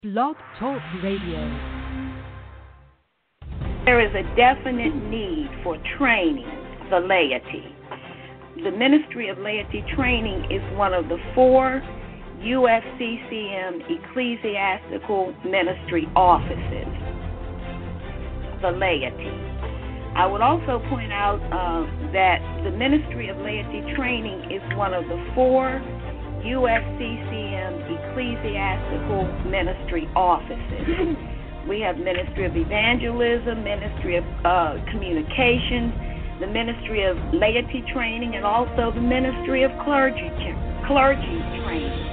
Blog Talk Radio. There is a definite need for training the laity. The Ministry of Laity Training is one of the 4 UFCCM ecclesiastical ministry offices, the laity. I would also point out that the Ministry of Laity Training is one of the 4 UFCCM ecclesiastical ministry offices. We have Ministry of Evangelism, Ministry of Communications, the Ministry of Laity Training, and also the Ministry of Clergy Training.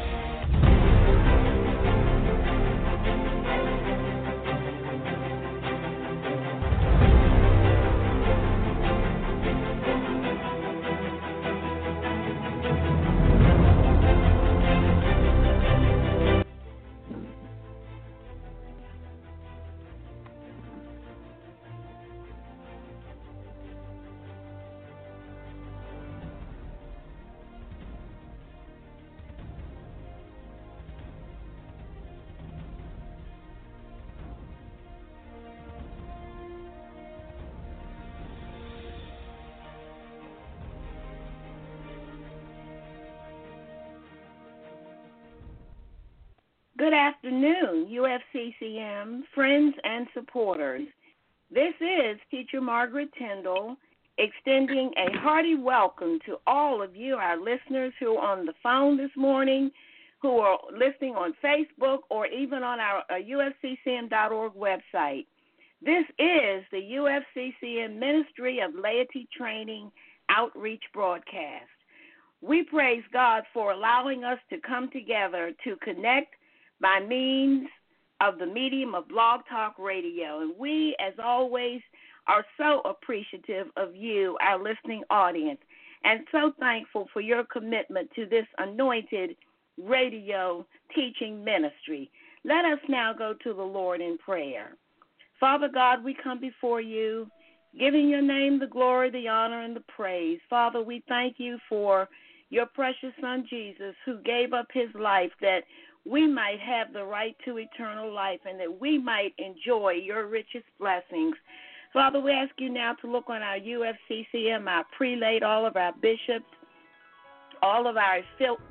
Good afternoon, UFCCM friends and supporters. This is Teacher Margaret Tyndall extending a hearty welcome to all of you, our listeners who are on the phone this morning, who are listening on Facebook, or even on our UFCCM.org website. This is the UFCCM Ministry of Laity Training Outreach broadcast. We praise God for allowing us to come together to connect by means of the medium of Blog Talk Radio. And we, as always, are so appreciative of you, our listening audience, and so thankful for your commitment to this anointed radio teaching ministry. Let us now go to the Lord in prayer. Father God, we come before you, giving your name the glory, the honor, and the praise. Father, we thank you for your precious Son, Jesus, who gave up his life that we might have the right to eternal life and that we might enjoy your richest blessings. Father, we ask you now to look on our UFCCM, our prelate, all of our bishops, all of our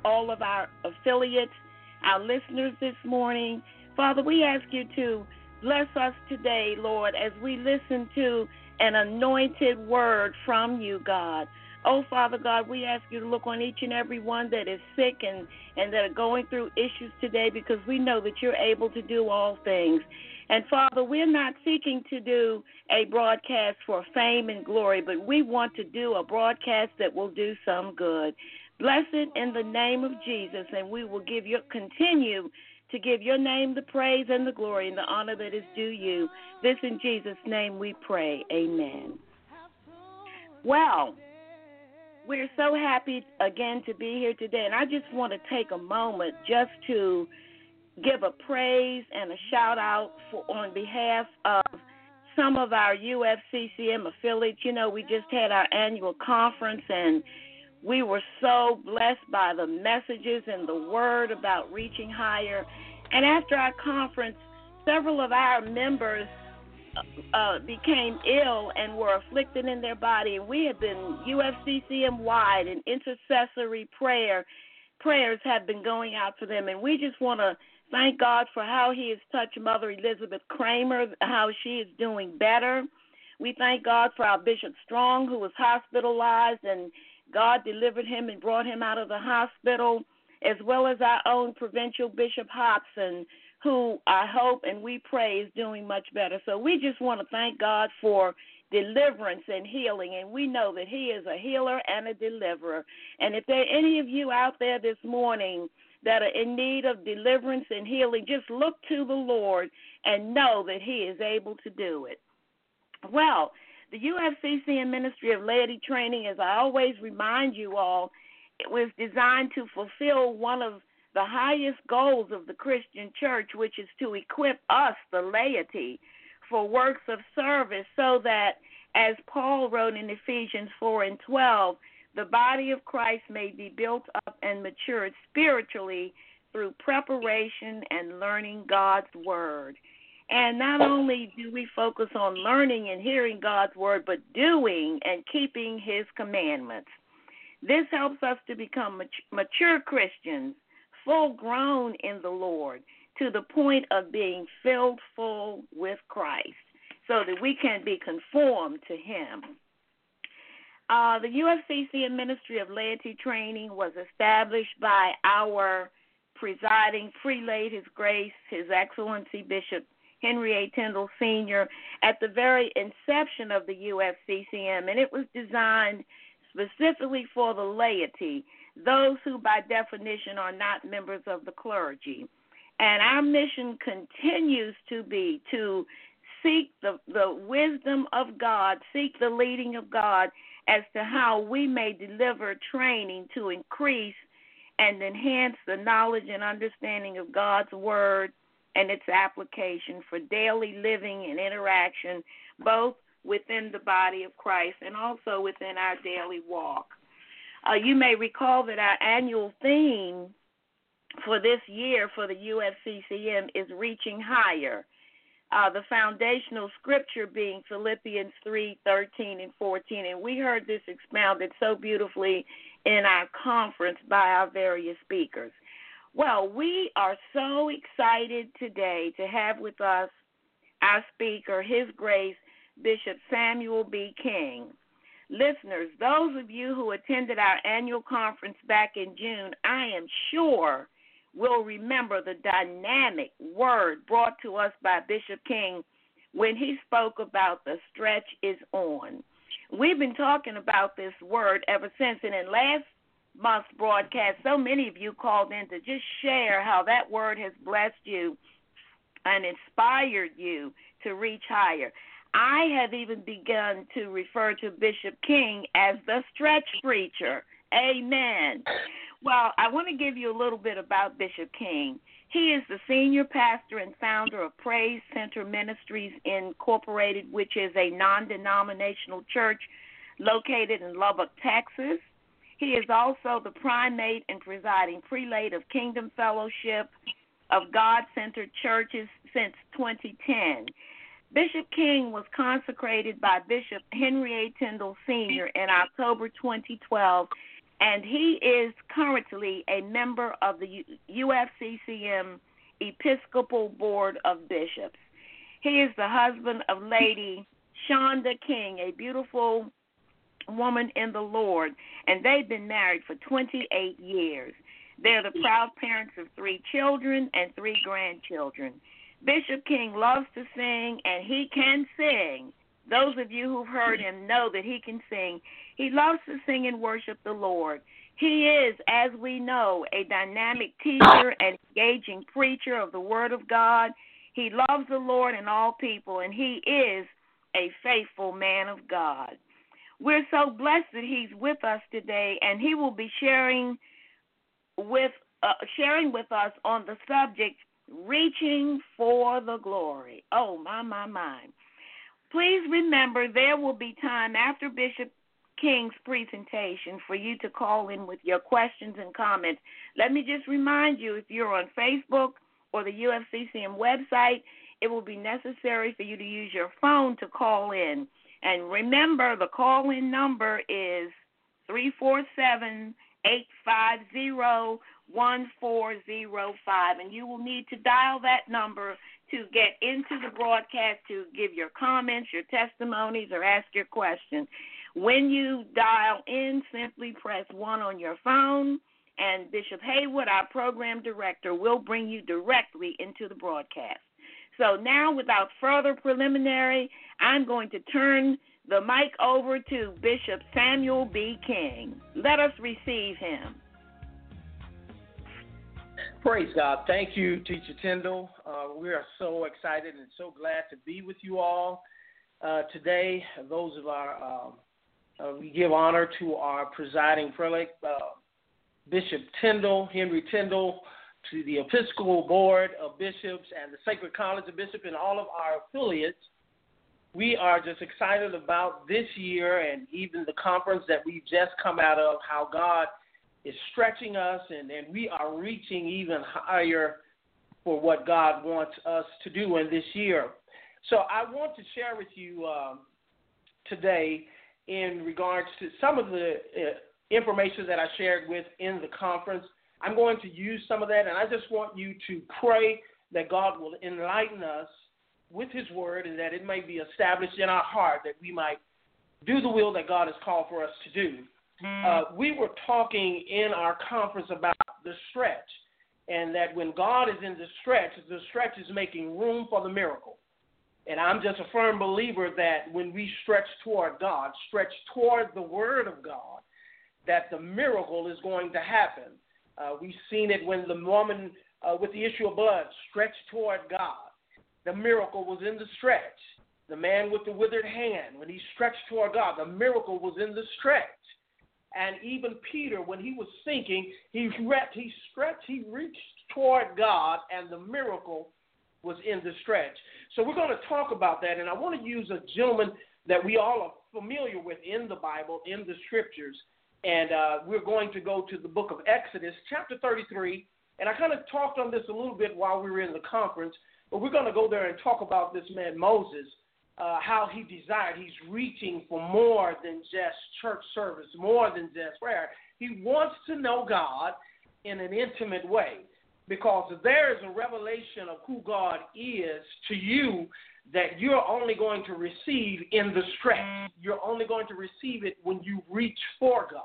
affiliates, our listeners this morning. Father, we ask you to bless us today, Lord, as we listen to an anointed word from you, God. Oh, Father God, we ask you to look on each and every one that is sick and that are going through issues today, because we know that you're able to do all things. And, Father, we're not seeking to do a broadcast for fame and glory, but we want to do a broadcast that will do some good. Bless it in the name of Jesus, and we will continue to give your name the praise and the glory and the honor that is due you. This in Jesus' name we pray. Amen. Well, we're so happy again to be here today, and I just want to take a moment just to give a praise and a shout-out on behalf of some of our UFCCM affiliates. You know, we just had our annual conference, and we were so blessed by the messages and the word about reaching higher. And after our conference, several of our members became ill and were afflicted in their body, and we have been UFCCM-wide, and intercessory prayers have been going out for them, and we just want to thank God for how he has touched Mother Elizabeth Kramer, how she is doing better. We thank God for our Bishop Strong, who was hospitalized, and God delivered him and brought him out of the hospital, as well as our own Provincial Bishop Hobson, who I hope and we pray is doing much better. So we just want to thank God for deliverance and healing, and we know that he is a healer and a deliverer. And if there are any of you out there this morning that are in need of deliverance and healing, just look to the Lord and know that he is able to do it. Well, the UFCCM Ministry of Laity Training, as I always remind you all, it was designed to fulfill one of the highest goals of the Christian church, which is to equip us, the laity, for works of service, so that, as Paul wrote in Ephesians 4:12, the body of Christ may be built up and matured spiritually through preparation and learning God's Word. And not only do we focus on learning and hearing God's Word, but doing and keeping His commandments. This helps us to become mature Christians, full grown in the Lord, to the point of being filled full with Christ, so that we can be conformed to Him. The UFCCM Ministry of Laity Training was established by our presiding prelate, His Grace, His Excellency Bishop Henry A. Tyndall Sr., at the very inception of the UFCCM, and it was designed specifically for the laity, those who by definition are not members of the clergy. And our mission continues to be to seek the wisdom of God, seek the leading of God as to how we may deliver training to increase and enhance the knowledge and understanding of God's Word and its application for daily living and interaction, both within the body of Christ and also within our daily walk. You may recall that our annual theme for this year for the UFCCM is Reaching Higher, the foundational scripture being Philippians 3:13 and 14, and we heard this expounded so beautifully in our conference by our various speakers. Well, we are so excited today to have with us our speaker, His Grace, Bishop Samuel B. King. Listeners, those of you who attended our annual conference back in June, I am sure will remember the dynamic word brought to us by Bishop King when he spoke about the stretch is on. We've been talking about this word ever since, and in last month's broadcast, so many of you called in to just share how that word has blessed you and inspired you to reach higher. I have even begun to refer to Bishop King as the stretch preacher. Amen. Well, I want to give you a little bit about Bishop King. He is the senior pastor and founder of Praise Center Ministries Incorporated, which is a non-denominational church located in Lubbock, Texas. He is also the primate and presiding prelate of Kingdom Fellowship of God-Centered Churches since 2010. Bishop King was consecrated by Bishop Henry A. Tyndall Sr. in October 2012, and he is currently a member of the UFCCM Episcopal Board of Bishops. He is the husband of Lady Shonda King, a beautiful woman in the Lord, and they've been married for 28 years. They're the proud parents of 3 children and 3 grandchildren. Bishop King loves to sing, and he can sing. Those of you who've heard him know that he can sing. He loves to sing and worship the Lord. He is, as we know, a dynamic teacher and engaging preacher of the Word of God. He loves the Lord and all people, and he is a faithful man of God. We're so blessed that he's with us today, and he will be sharing with us on the subject, Reaching for the Glory. Oh, my. Please remember there will be time after Bishop King's presentation for you to call in with your questions and comments. Let me just remind you, if you're on Facebook or the UFCCM website, it will be necessary for you to use your phone to call in. And remember, the call-in number is 347-850-1405, and you will need to dial that number to get into the broadcast to give your comments, your testimonies, or ask your questions. When you dial in, simply press 1 on your phone, and Bishop Haywood, our program director, will bring you directly into the broadcast. So now, without further preliminary, I'm going to turn the mic over to Bishop Samuel B. King. Let us receive him. Praise God. Thank you, Teacher Tyndall. We are so excited and so glad to be with you all today. Those of our, we give honor to our presiding prelate, Bishop Tyndall, Henry Tyndall, to the Episcopal Board of Bishops and the Sacred College of Bishops and all of our affiliates. We are just excited about this year and even the conference that we've just come out of, how God is stretching us, and we are reaching even higher for what God wants us to do in this year. So I want to share with you today in regards to some of the information that I shared with in the conference. I'm going to use some of that, and I just want you to pray that God will enlighten us with his word and that it may be established in our heart that we might do the will that God has called for us to do. We were talking in our conference about the stretch, and that when God is in the stretch is making room for the miracle. And I'm just a firm believer that when we stretch toward God, stretch toward the word of God, that the miracle is going to happen. We've seen it when the woman with the issue of blood stretched toward God. The miracle was in the stretch. The man with the withered hand, when he stretched toward God, the miracle was in the stretch. And even Peter, when he was sinking, he reached toward God, and the miracle was in the stretch. So we're going to talk about that, and I want to use a gentleman that we all are familiar with in the Bible, in the scriptures, and we're going to go to the book of Exodus, chapter 33, and I kind of talked on this a little bit while we were in the conference, but we're going to go there and talk about this man Moses, how he desired. He's reaching for more than just church service, more than just prayer. He wants to know God in an intimate way, because there is a revelation of who God is to you that you're only going to receive in the stretch. You're only going to receive it when you reach for God.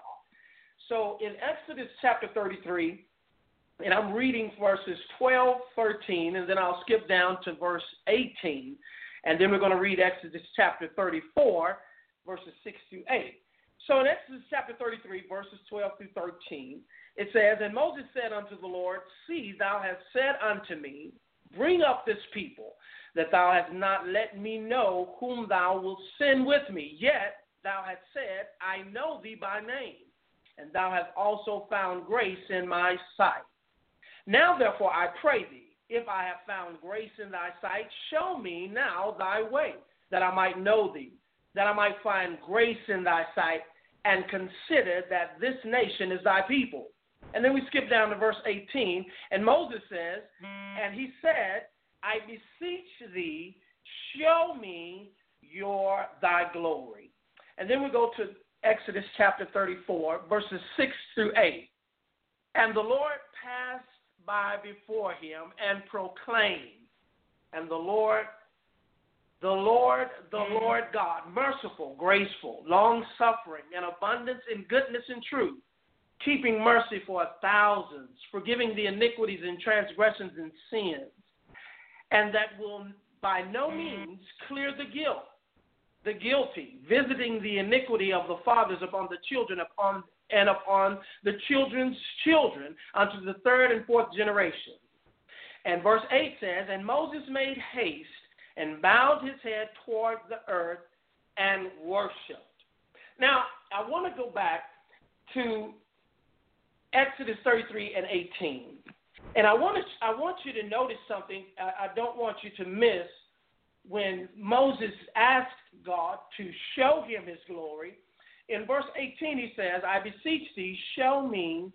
So in Exodus chapter 33, and I'm reading verses 12, 13, and then I'll skip down to verse 18. And then we're going to read Exodus chapter 34, verses 6 through 8. So in Exodus chapter 33, verses 12 through 13, it says, "And Moses said unto the Lord, See, thou hast said unto me, Bring up this people, that thou hast not let me know whom thou wilt send with me. Yet thou hast said, I know thee by name, and thou hast also found grace in my sight. Now therefore I pray thee, if I have found grace in thy sight, show me now thy way, that I might know thee, that I might find grace in thy sight, and consider that this nation is thy people." And then we skip down to verse 18, and Moses says, "And he said, I beseech thee, show me thy glory." And then we go to Exodus chapter 34, verses 6 through 8. "And the Lord passed by before him and proclaimed, and the Lord God, merciful, graceful, long-suffering, and abundance in goodness and truth, keeping mercy for thousands, forgiving the iniquities and transgressions and sins, and that will by no means clear the guilty, visiting the iniquity of the fathers upon the children, upon the children's children, unto the third and fourth generation." And verse 8 says, "And Moses made haste and bowed his head toward the earth and worshipped." Now, I want to go back to Exodus 33 and 18. And I want you to notice something I don't want you to miss when Moses asked God to show him his glory. In verse 18 he says, "I beseech thee, show me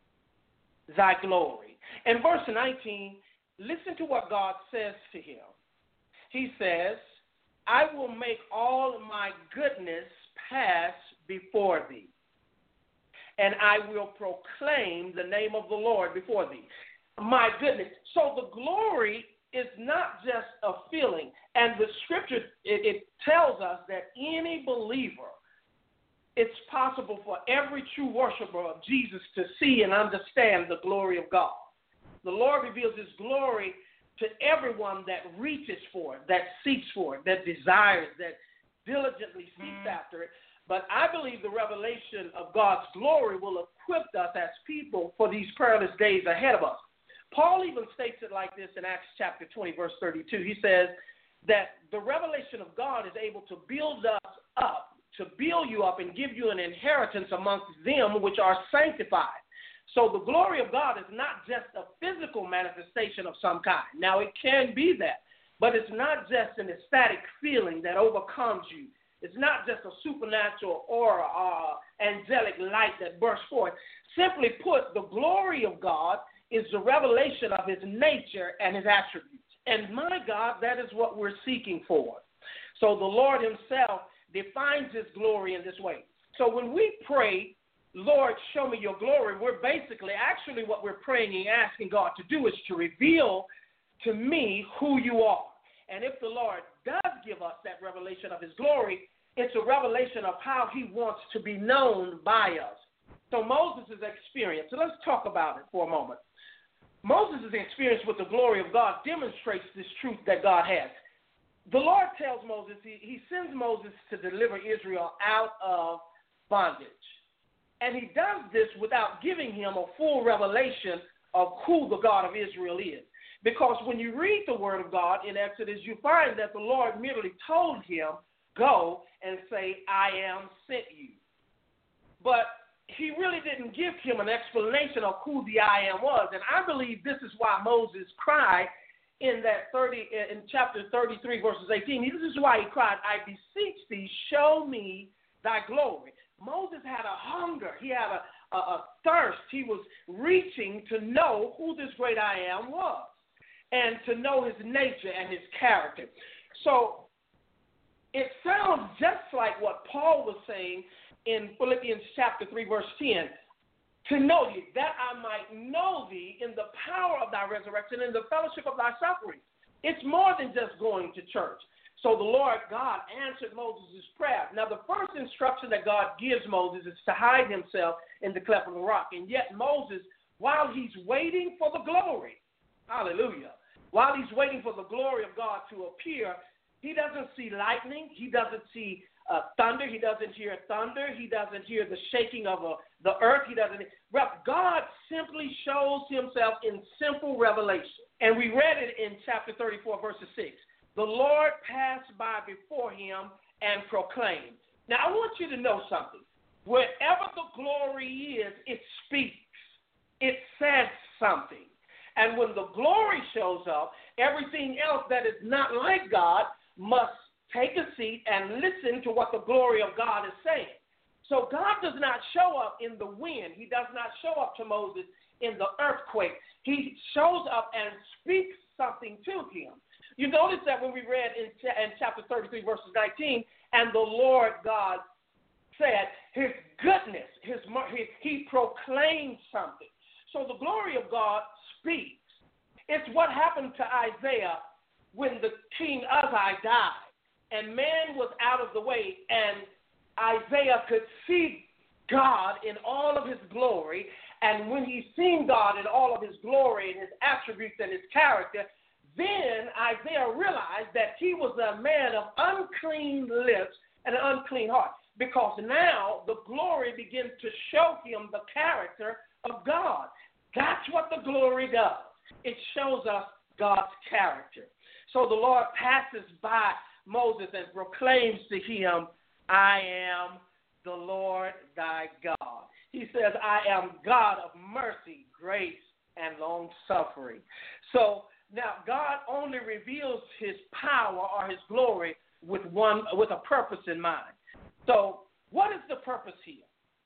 thy glory." In verse 19, listen to what God says to him. He says, "I will make all my goodness pass before thee, and I will proclaim the name of the Lord before thee." My goodness. So the glory is not just a feeling. And the scripture, it tells us that any believer, it's possible for every true worshiper of Jesus to see and understand the glory of God. The Lord reveals his glory to everyone that reaches for it, that seeks for it, that desires, that diligently seeks after it. But I believe the revelation of God's glory will equip us as people for these perilous days ahead of us. Paul even states it like this in Acts chapter 20, verse 32. He says that the revelation of God is able to build us up, to build you up and give you an inheritance amongst them which are sanctified. So the glory of God is not just a physical manifestation of some kind. Now, it can be that, but it's not just an ecstatic feeling that overcomes you. It's not just a supernatural aura or angelic light that bursts forth. Simply put, the glory of God is the revelation of his nature and his attributes. And my God, that is what we're seeking for. So the Lord himself defines his glory in this way. So when we pray, Lord, show me your glory, we're basically, actually what we're praying and asking God to do is to reveal to me who you are. And if the Lord does give us that revelation of his glory, it's a revelation of how he wants to be known by us. So Moses' experience, so let's talk about it for a moment. Moses' experience with the glory of God demonstrates this truth that God has. The Lord tells Moses, he sends Moses to deliver Israel out of bondage. And he does this without giving him a full revelation of who the God of Israel is. Because when you read the word of God in Exodus, you find that the Lord merely told him, go and say, I am sent you. But he really didn't give him an explanation of who the I am was. And I believe this is why Moses cried in chapter 33, verses 18. This is why he cried, I beseech thee, show me thy glory. Moses had a hunger. He had a thirst. He was reaching to know who this great I am was and to know his nature and his character. So it sounds just like what Paul was saying in Philippians chapter 3, verse 10, to know thee, that I might know thee in the power of thy resurrection, in the fellowship of thy suffering. It's more than just going to church. So the Lord God answered Moses' prayer. Now, the first instruction that God gives Moses is to hide himself in the cleft of the rock. And yet Moses, while he's waiting for the glory, hallelujah, while he's waiting for the glory of God to appear, he doesn't see lightning. He doesn't see thunder. He doesn't hear thunder. He doesn't hear the shaking of the earth. God simply shows himself in simple revelation. And we read it in chapter 34, verses 6. The Lord passed by before him and proclaimed. Now, I want you to know something. Wherever the glory is, it speaks. It says something. And when the glory shows up, everything else that is not like God must take a seat and listen to what the glory of God is saying. So God does not show up in the wind. He does not show up to Moses in the earthquake. He shows up and speaks something to him. You notice that when we read in chapter 33, verses 19, and the Lord God said his goodness, he proclaimed something. So the glory of God speaks. It's what happened to Isaiah when the king Uzziah died, and man was out of the way, and Isaiah could see God in all of his glory, and when he seen God in all of his glory and his attributes and his character, then Isaiah realized that he was a man of unclean lips and an unclean heart, because now the glory begins to show him the character of God. That's what the glory does. It shows us God's character. So the Lord passes by Moses and proclaims to him, I am the Lord thy God. He says, I am God of mercy, grace, and long suffering. So now God only reveals his power or his glory with a purpose in mind. So what is the purpose here?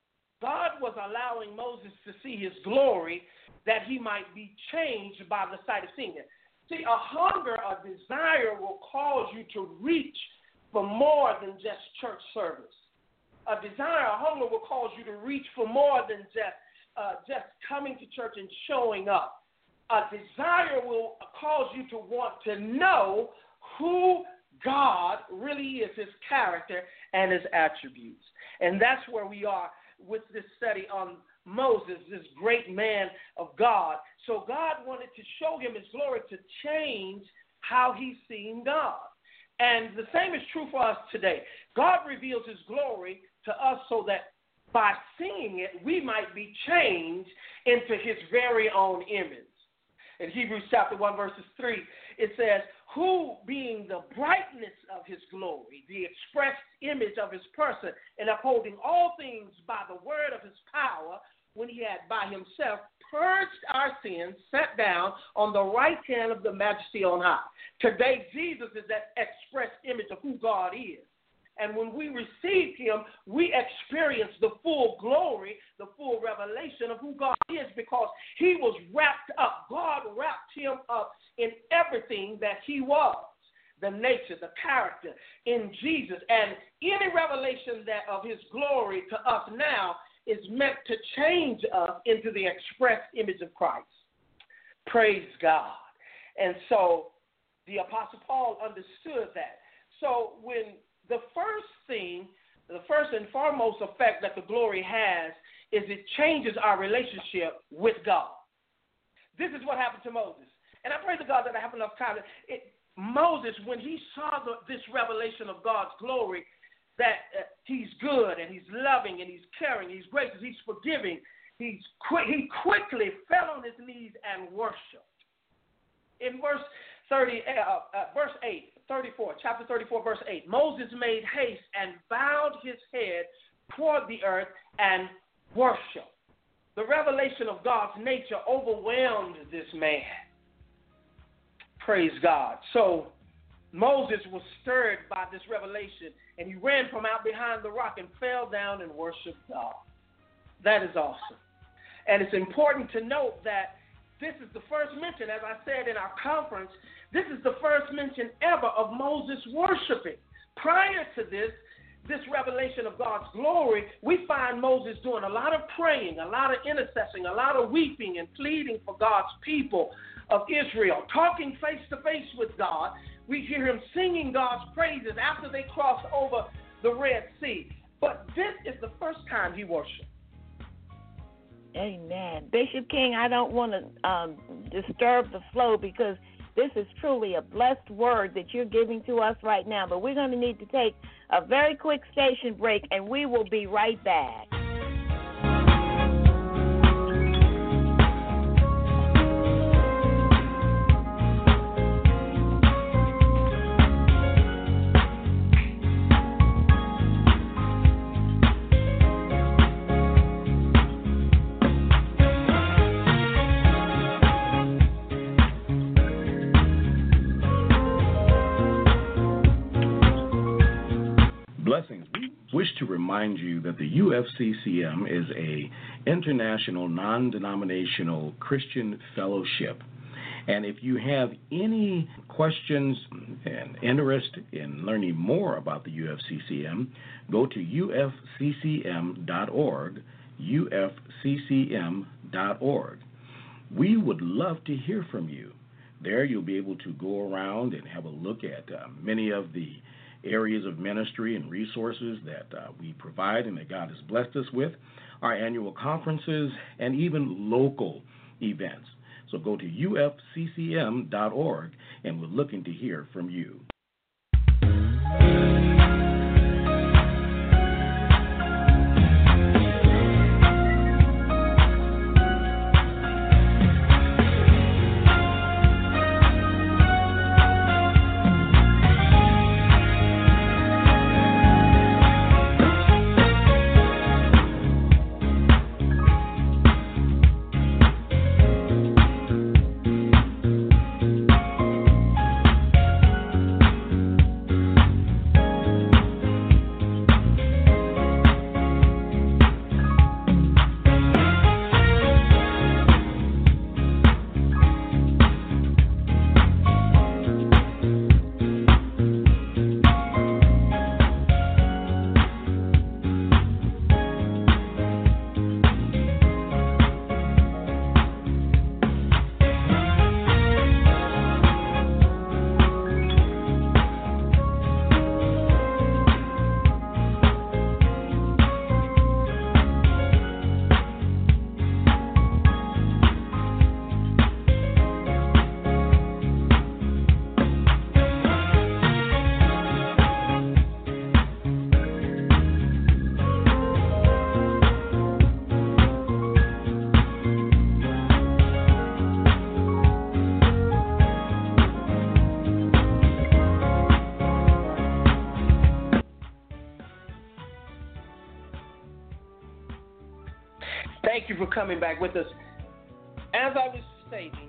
God was allowing Moses to see his glory that he might be changed by the sight of seeing it. See, a hunger, a desire will cause you to reach for more than just church service. A desire, a hunger will cause you to reach for more than just coming to church and showing up. A desire will cause you to want to know who God really is, his character and his attributes. And that's where we are with this study on Moses, this great man of God. So God wanted to show him his glory to change how he's seeing God. And the same is true for us today. God reveals his glory to us so that by seeing it, we might be changed into his very own image. In Hebrews chapter 1, verses 3, it says, who being the brightness of his glory, the express image of his person, and upholding all things by the word of his power, when he had by himself purged our sins, sat down on the right hand of the majesty on high. Today, Jesus is that express image of who God is. And when we received him, we experienced the full glory, the full revelation of who God is, because he was wrapped up. God wrapped him up in everything that he was, the nature, the character in Jesus. And any revelation that of his glory to us now is meant to change us into the express image of Christ. Praise God. And so the Apostle Paul understood that. So when the first and foremost effect that the glory has is it changes our relationship with God. This is what happened to Moses. And I pray to God that I have enough time. Moses, when he saw this revelation of God's glory, that he's good and he's loving and he's caring, he's gracious, he's forgiving, he quickly fell on his knees and worshiped. In verse 34, chapter 34, verse 8, Moses made haste and bowed his head toward the earth and worshiped. The revelation of God's nature overwhelmed this man. Praise God. So Moses was stirred by this revelation, and he ran from out behind the rock and fell down and worshiped God. That is awesome. And it's important to note that this is the first mention, as I said in our conference, this is the first mention ever of Moses worshiping. Prior to this revelation of God's glory, we find Moses doing a lot of praying, a lot of intercessing, a lot of weeping and pleading for God's people of Israel, talking face to face with God. We hear him singing God's praises after they cross over the Red Sea. But this is the first time he worshiped. Amen. Bishop King, I don't want to disturb the flow because this is truly a blessed word that you're giving to us right now. But we're going to need to take a very quick station break, and we will be right back. Blessings. We wish to remind you that the UFCCM is a international non-denominational Christian fellowship. And if you have any questions and interest in learning more about the UFCCM, go to ufccm.org, ufccm.org. We would love to hear from you. There you'll be able to go around and have a look at many of the areas of ministry and resources that we provide and that God has blessed us with, our annual conferences, and even local events. So go to ufccm.org, and we're looking to hear from you. Thank you for coming back with us. As I was stating,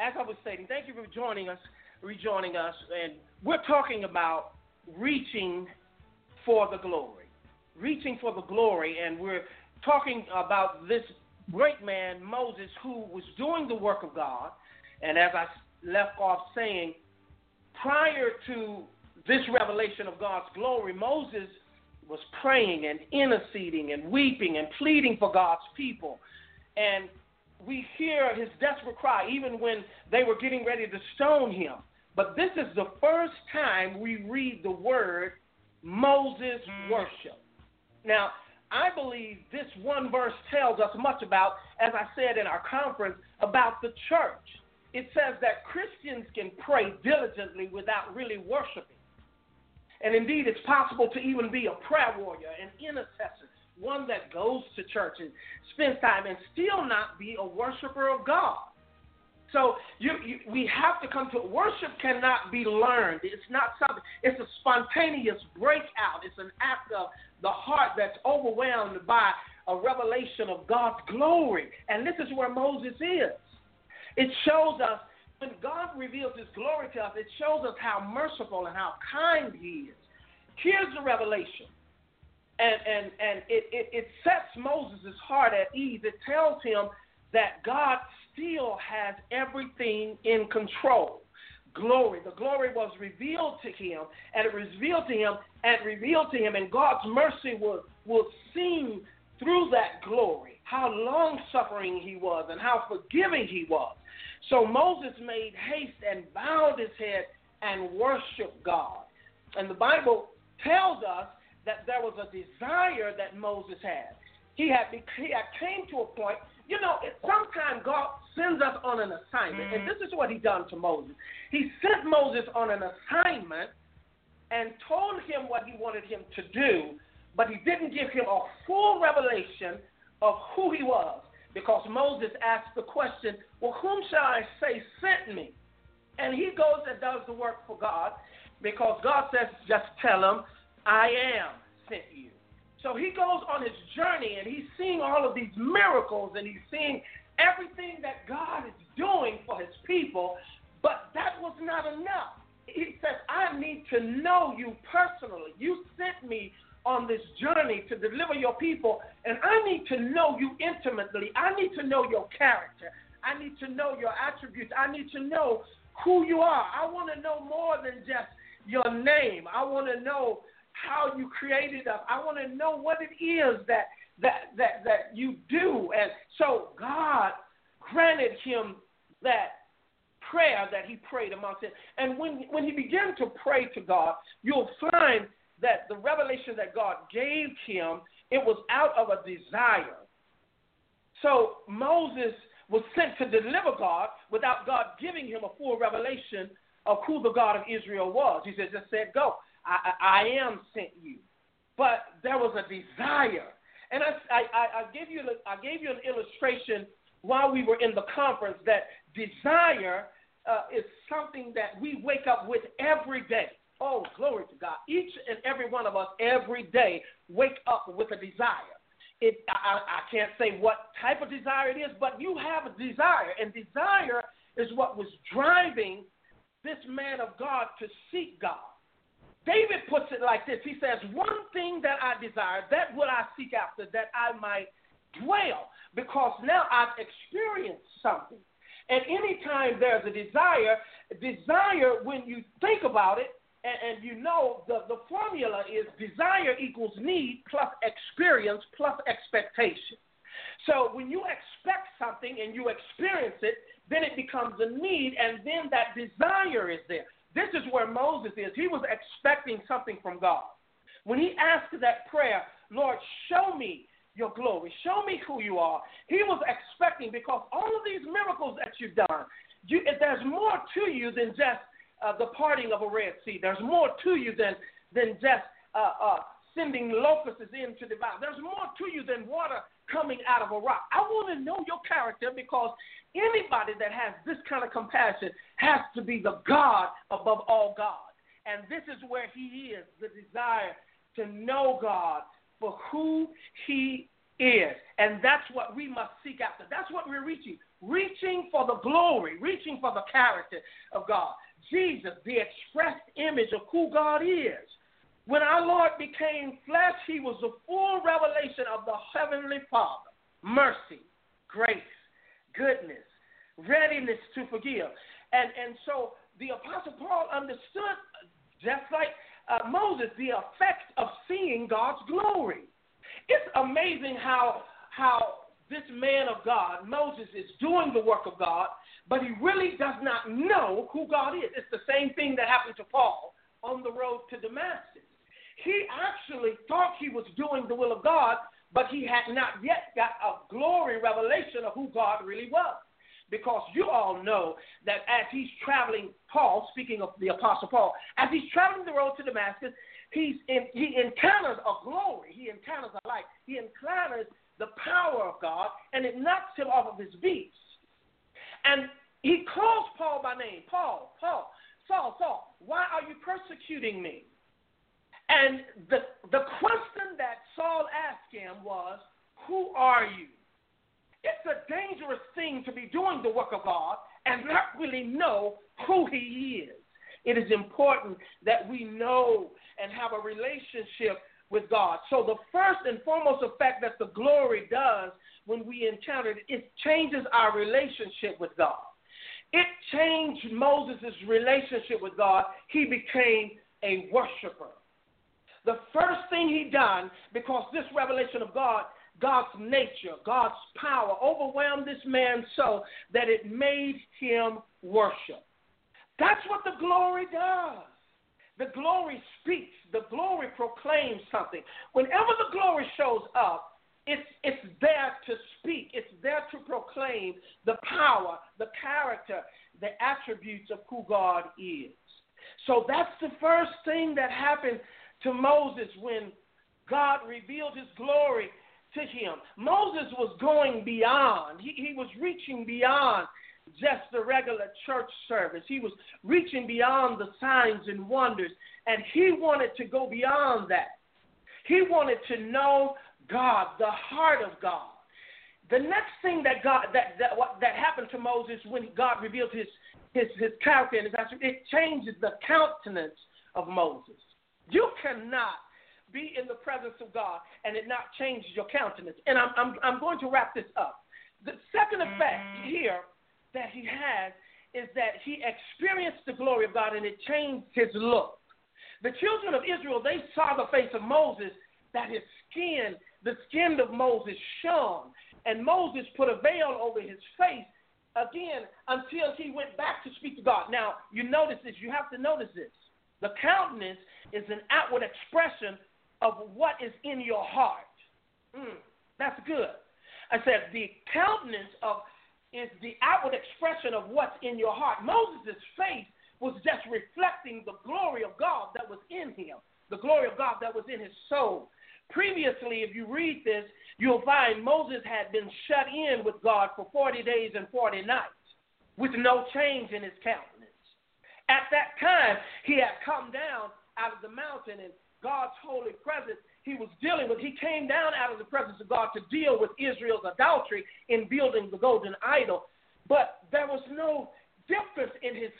as I was stating, thank you for rejoining us, and we're talking about reaching for the glory. Reaching for the glory, and we're talking about this great man, Moses, who was doing the work of God. And as I left off saying, prior to this revelation of God's glory, Moses was praying and interceding and weeping and pleading for God's people. And we hear his desperate cry even when they were getting ready to stone him. But this is the first time we read the word Moses worship. Now, I believe this one verse tells us much about, as I said in our conference, about the church. It says that Christians can pray diligently without really worshiping. And indeed, it's possible to even be a prayer warrior, an intercessor, one that goes to church and spends time and still not be a worshiper of God. So we have to come to worship cannot be learned. It's not something. It's a spontaneous breakout. It's an act of the heart that's overwhelmed by a revelation of God's glory. And this is where Moses is. It shows us, when God reveals his glory to us, it shows us how merciful and how kind he is. Here's the revelation. And it sets Moses' heart at ease. It tells him that God still has everything in control. Glory. The glory was revealed to him, and it revealed to him, and God's mercy will sing through that glory, how long-suffering he was and how forgiving he was. So Moses made haste and bowed his head and worshiped God. And the Bible tells us that there was a desire that Moses had. He had came to a point, sometimes God sends us on an assignment, and this is what he done to Moses. He sent Moses on an assignment and told him what he wanted him to do, but he didn't give him a full revelation of who he was, because Moses asked the question, well, whom shall I say sent me? And he goes and does the work for God, because God says, just tell him, I am sent you. So he goes on his journey, and he's seeing all of these miracles, and he's seeing everything that God is doing for his people, but that was not enough. He says, I need to know you personally. You sent me on this journey to deliver your people, and I need to know you intimately. I need to know your character. I need to know your attributes. I need to know who you are. I want to know more than just your name. I want to know how you created us. I want to know what it is that you do. And so God granted him that prayer that he prayed amongst it. And when he began to pray to God, you'll find that the revelation that God gave him, it was out of a desire. So Moses was sent to deliver God without God giving him a full revelation of who the God of Israel was. He just said, go. I am sent you. But there was a desire. And I gave you an illustration while we were in the conference that desire is something that we wake up with every day. Oh, glory to God. Each and every one of us every day wake up with a desire. I can't say what type of desire it is, but you have a desire. And desire is what was driving this man of God to seek God. David puts it like this. He says, one thing that I desire, that would I seek after, that I might dwell, because now I've experienced something. And anytime there's a desire, when you think about it, and you know the formula is desire equals need plus experience plus expectation. So when you expect something and you experience it, then it becomes a need, and then that desire is there. This is where Moses is. He was expecting something from God. When he asked that prayer, Lord, show me your glory. Show me who you are. He was expecting, because all of these miracles that you've done, there's more to you than just the parting of a Red Sea. There's more to you than just sending locusts in to devour. There's more to you than water coming out of a rock. I want to know your character, because anybody that has this kind of compassion has to be the God above all God. And this is where he is, the desire to know God for who he is. And that's what we must seek after. That's what we're reaching for the glory, reaching for the character of God. Jesus, the expressed image of who God is. When our Lord became flesh, he was the full revelation of the Heavenly Father. Mercy, grace, goodness, readiness to forgive. And so the Apostle Paul understood, just like Moses, the effect of seeing God's glory. It's amazing how this man of God, Moses, is doing the work of God, but he really does not know who God is. It's the same thing that happened to Paul on the road to Damascus. He actually thought he was doing the will of God, but he had not yet got a glory revelation of who God really was. Because you all know that as he's traveling, Paul, speaking of the Apostle Paul, as he's traveling the road to Damascus, he encounters a glory. He encounters a light. He encounters the power of God, and it knocks him off of his beast. And he calls Paul by name. Paul, Saul, why are you persecuting me? And the question that Saul asked him was, who are you? It's a dangerous thing to be doing the work of God and not really know who he is. It is important that we know and have a relationship with God. So the first and foremost effect that the glory does when we encounter it, it changes our relationship with God. It changed Moses' relationship with God. He became a worshiper. The first thing he done, because this revelation of God, God's nature, God's power overwhelmed this man so that it made him worship. That's what the glory does. The glory speaks. The glory proclaims something. Whenever the glory shows up, it's there to speak. It's there to proclaim the power, the character, the attributes of who God is. So that's the first thing that happened to Moses when God revealed his glory to him. Moses was going beyond. He was reaching beyond just the regular church service. He was reaching beyond the signs and wonders, and he wanted to go beyond that. He wanted to know God, the heart of God. The next thing that happened to Moses when God revealed his character and his attributes, it changes the countenance of Moses. You cannot be in the presence of God and it not changes your countenance. And I'm going to wrap this up. The second effect here that he had is that he experienced the glory of God and it changed his look. The children of Israel, they saw the face of Moses, that his skin, the skin of Moses shone, and Moses put a veil over his face again until he went back to speak to God. Now, you notice this. You have to notice this. The countenance is an outward expression of what is in your heart. That's good. I said the countenance is the outward expression of what's in your heart. Moses' face was just reflecting the glory of God that was in him, the glory of God that was in his soul. Previously, if you read this, you'll find Moses had been shut in with God for 40 days and 40 nights with no change in his countenance. At that time, he had come down out of the mountain in God's holy presence. He was dealing with, he came down out of the presence of God to deal with Israel's adultery in building the golden idol. But there was no difference in his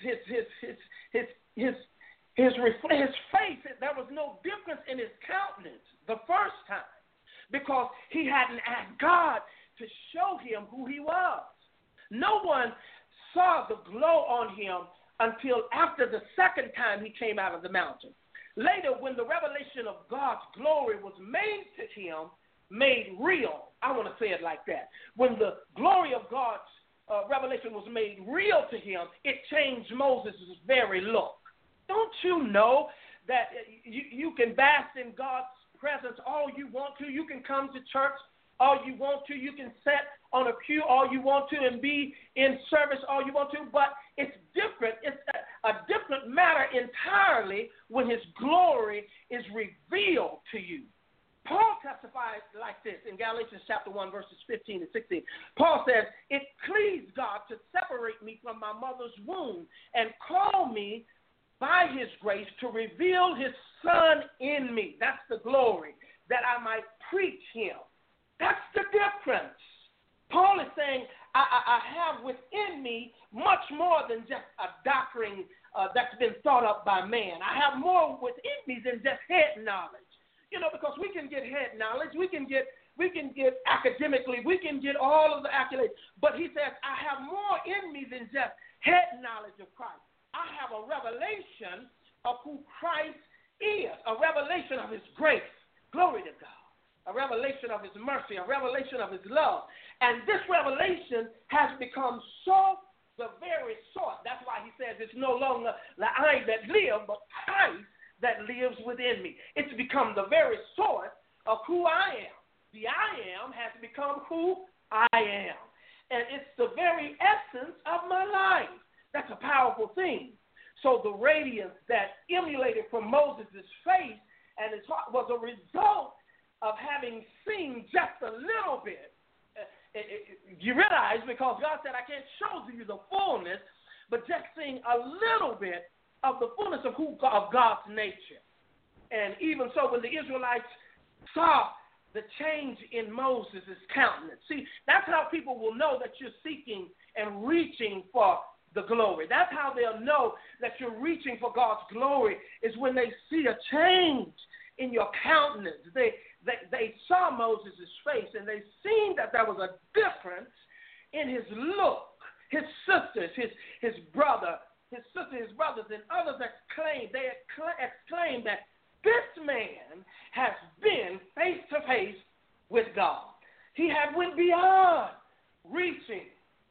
face. There was no difference in his countenance the first time because he hadn't asked God to show him who he was. No one saw the glow on him until after the second time he came out of the mountain. Later, when the revelation of God's glory was made to him, made real, I want to say it like that. When the glory of God's revelation was made real to him, it changed Moses' very look. Don't you know that you can bask in God's presence all you want to? You can come to church all you want to. You can sit on a pew all you want to and be in service all you want to, but it's different. It's a different matter entirely when his glory is revealed to you. Paul testifies like this in Galatians chapter 1, verses 15 and 16. Paul says, it pleased God to separate me from my mother's womb and call me by his grace to reveal his son in me. That's the glory, that I might preach him. That's the difference. Paul is saying, I have within me much more than just a doctrine that's been thought up by man. I have more within me than just head knowledge. Because we can get head knowledge, we can get academically, we can get all of the accolades. But he says, I have more in me than just head knowledge of Christ. I have a revelation of who Christ is, a revelation of his grace. Glory to God. A revelation of his mercy, a revelation of his love. And this revelation has become so the very source. That's why he says it's no longer the I that live, but Christ that lives within me. It's become the very source of who I am. The I am has become who I am. And it's the very essence of my life. That's a powerful thing. So the radiance that emulated from Moses' face and his heart was a result of having seen just a little bit. You realize, because God said, I can't show you the fullness, but just seeing a little bit of the fullness of God's nature. And even so, when the Israelites saw the change in Moses' countenance, see, that's how people will know that you're seeking and reaching for the glory. That's how they'll know that you're reaching for God's glory, is when they see a change in your countenance. They saw Moses' face, and they seen that there was a difference in his look. His sisters, his brother, his sister, his brothers, and others exclaimed that this man has been face to face with God. He had went beyond reaching,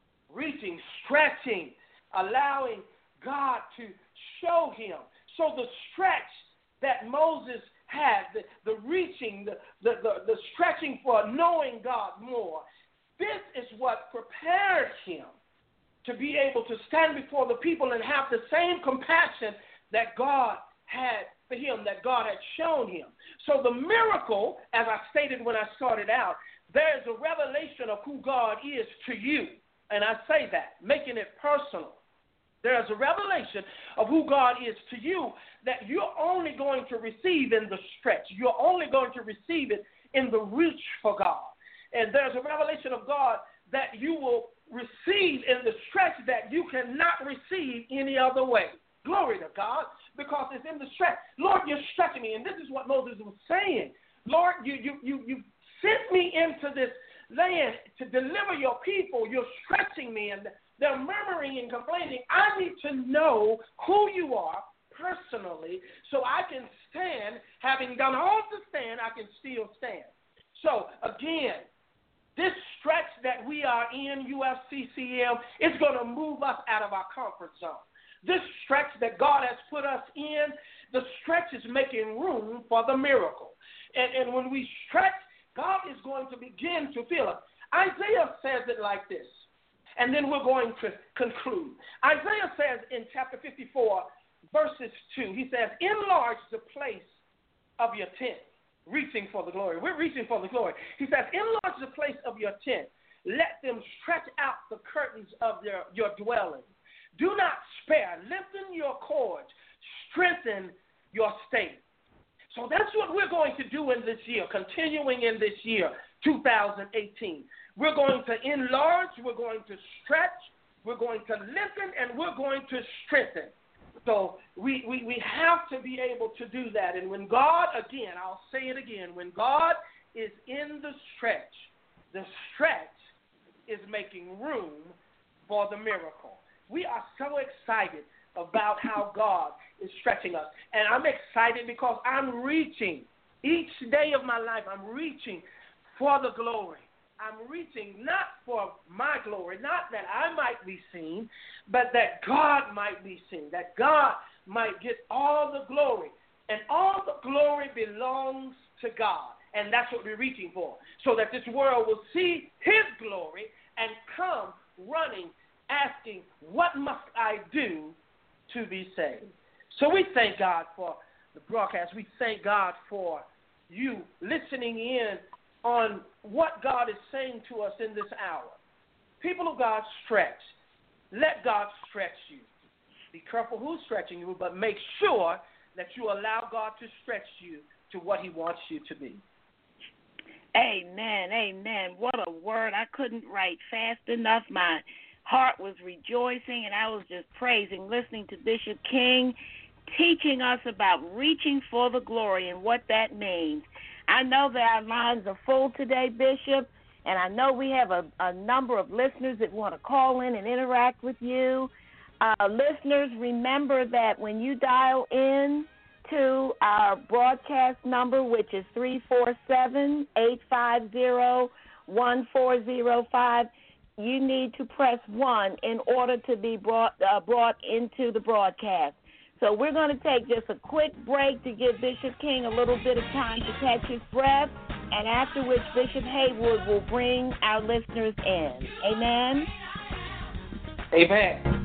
stretching, allowing God to show him. So the stretch that Moses had, the reaching, the stretching for knowing God more, this is what prepared him to be able to stand before the people and have the same compassion that God had for him, that God had shown him. So the miracle, as I stated when I started out, there is a revelation of who God is to you. And I say that, making it personal. There is a revelation of who God is to you that you're only going to receive in the stretch. You're only going to receive it in the reach for God. And there's a revelation of God that you will receive in the stretch that you cannot receive any other way. Glory to God, because it's in the stretch. Lord, you're stretching me. And this is what Moses was saying. Lord, you sent me into this land to deliver your people. You're stretching me, and they're murmuring and complaining. I need to know who you are personally so I can stand. Having done all to stand, I can still stand. So, again, this stretch that we are in, UFCCM, is going to move us out of our comfort zone. This stretch that God has put us in, the stretch is making room for the miracle. And when we stretch, God is going to begin to fill us. Isaiah says it like this, and then we're going to conclude. Isaiah says in chapter 54, verses 2, he says, enlarge the place of your tent, reaching for the glory. We're reaching for the glory. He says, enlarge the place of your tent. Let them stretch out the curtains of your dwelling. Do not spare. Lengthen your cords. Strengthen your state. So that's what we're going to do in this year, continuing in this year, 2018. We're going to enlarge, we're going to stretch, we're going to lengthen, and we're going to strengthen. So we have to be able to do that. And when God, again, I'll say it again, when God is in the stretch is making room for the miracle. We are so excited about how God is stretching us. And I'm excited because I'm reaching. Each day of my life, I'm reaching for the glory. I'm reaching not for my glory, not that I might be seen, but that God might be seen, that God might get all the glory. And all the glory belongs to God. And that's what we're reaching for, so that this world will see his glory and come running, asking, what must I do to be saved? So we thank God for the broadcast. We thank God for you listening in on what God is saying to us in this hour. People of God, stretch. Let God stretch you. Be careful who's stretching you, but make sure that you allow God to stretch you to what he wants you to be. Amen. Amen. What a word. I couldn't write fast enough. My heart was rejoicing, and I was just praising, listening to Bishop King teaching us about reaching for the glory and what that means. I know that our lines are full today, Bishop, and I know we have a number of listeners that want to call in and interact with you. Listeners, remember that when you dial in to our broadcast number, which is 347-850-1405, you need to press 1 in order to be brought into the broadcast. So we're going to take just a quick break to give Bishop King a little bit of time to catch his breath, and after which Bishop Haywood will bring our listeners in. Amen? Amen.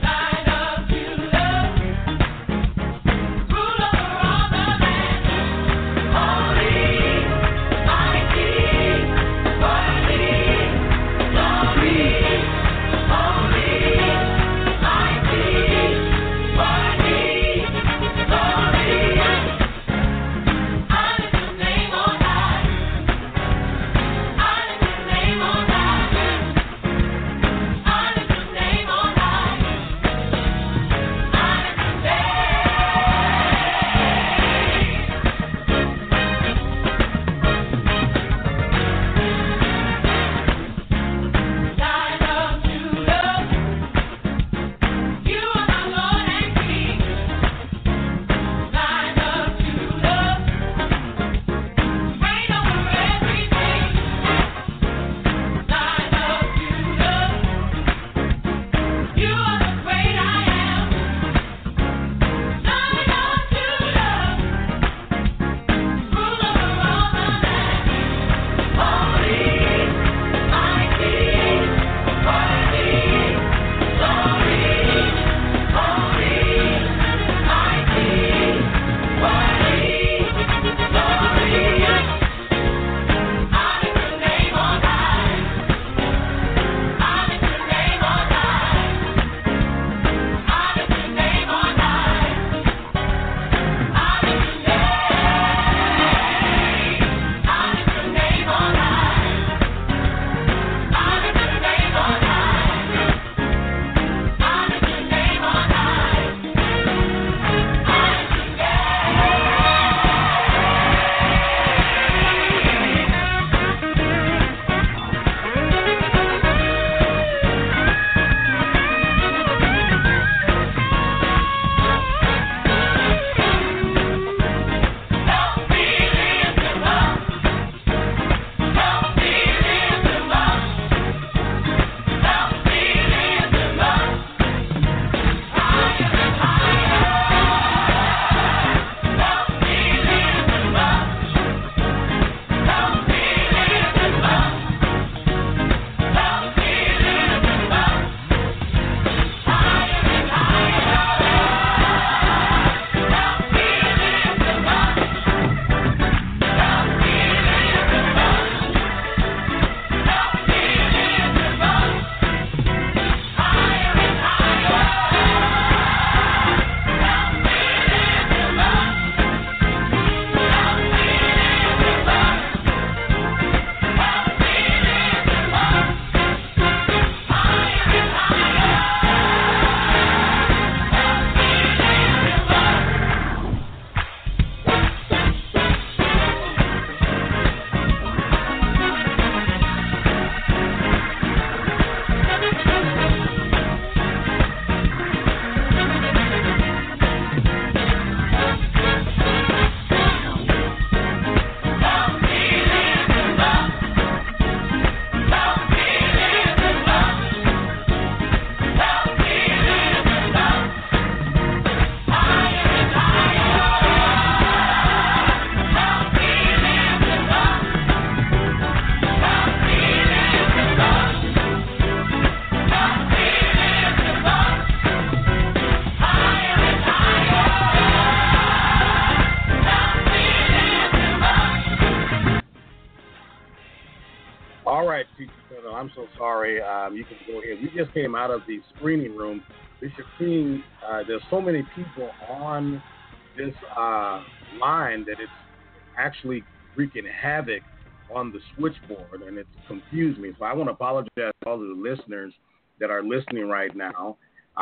I'm so sorry. You can go ahead. We just came out of the screening room. Bishop King, there's so many people on this line that it's actually wreaking havoc on the switchboard, and it's confused me. So I want to apologize to all of the listeners that are listening right now.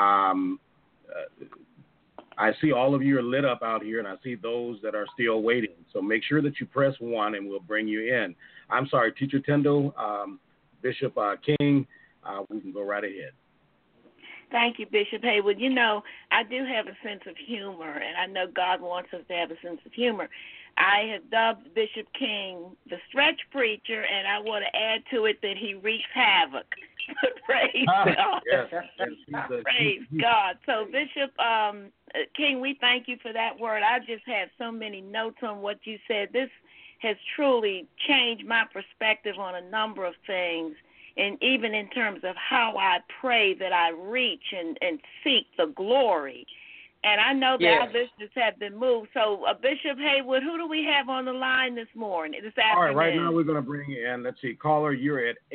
I see all of you are lit up out here, and I see those that are still waiting. So make sure that you press 1, and we'll bring you in. I'm sorry, Teacher Tyndall, Bishop King, we can go right ahead. Thank you, Bishop Haywood. You know, I do have a sense of humor, and I know God wants us to have a sense of humor. I have dubbed Bishop King the stretch preacher, and I want to add to it that he wreaks havoc. Praise God. Yes. Praise God. So, Bishop King, we thank you for that word. I just have so many notes on what you said. This has truly changed my perspective on a number of things, and even in terms of how I pray that I reach and seek the glory. And I know that our listeners have been moved. So, Bishop Haywood, who do we have on the line this afternoon? All right, right now we're going to bring you in. Let's see. Caller, you're at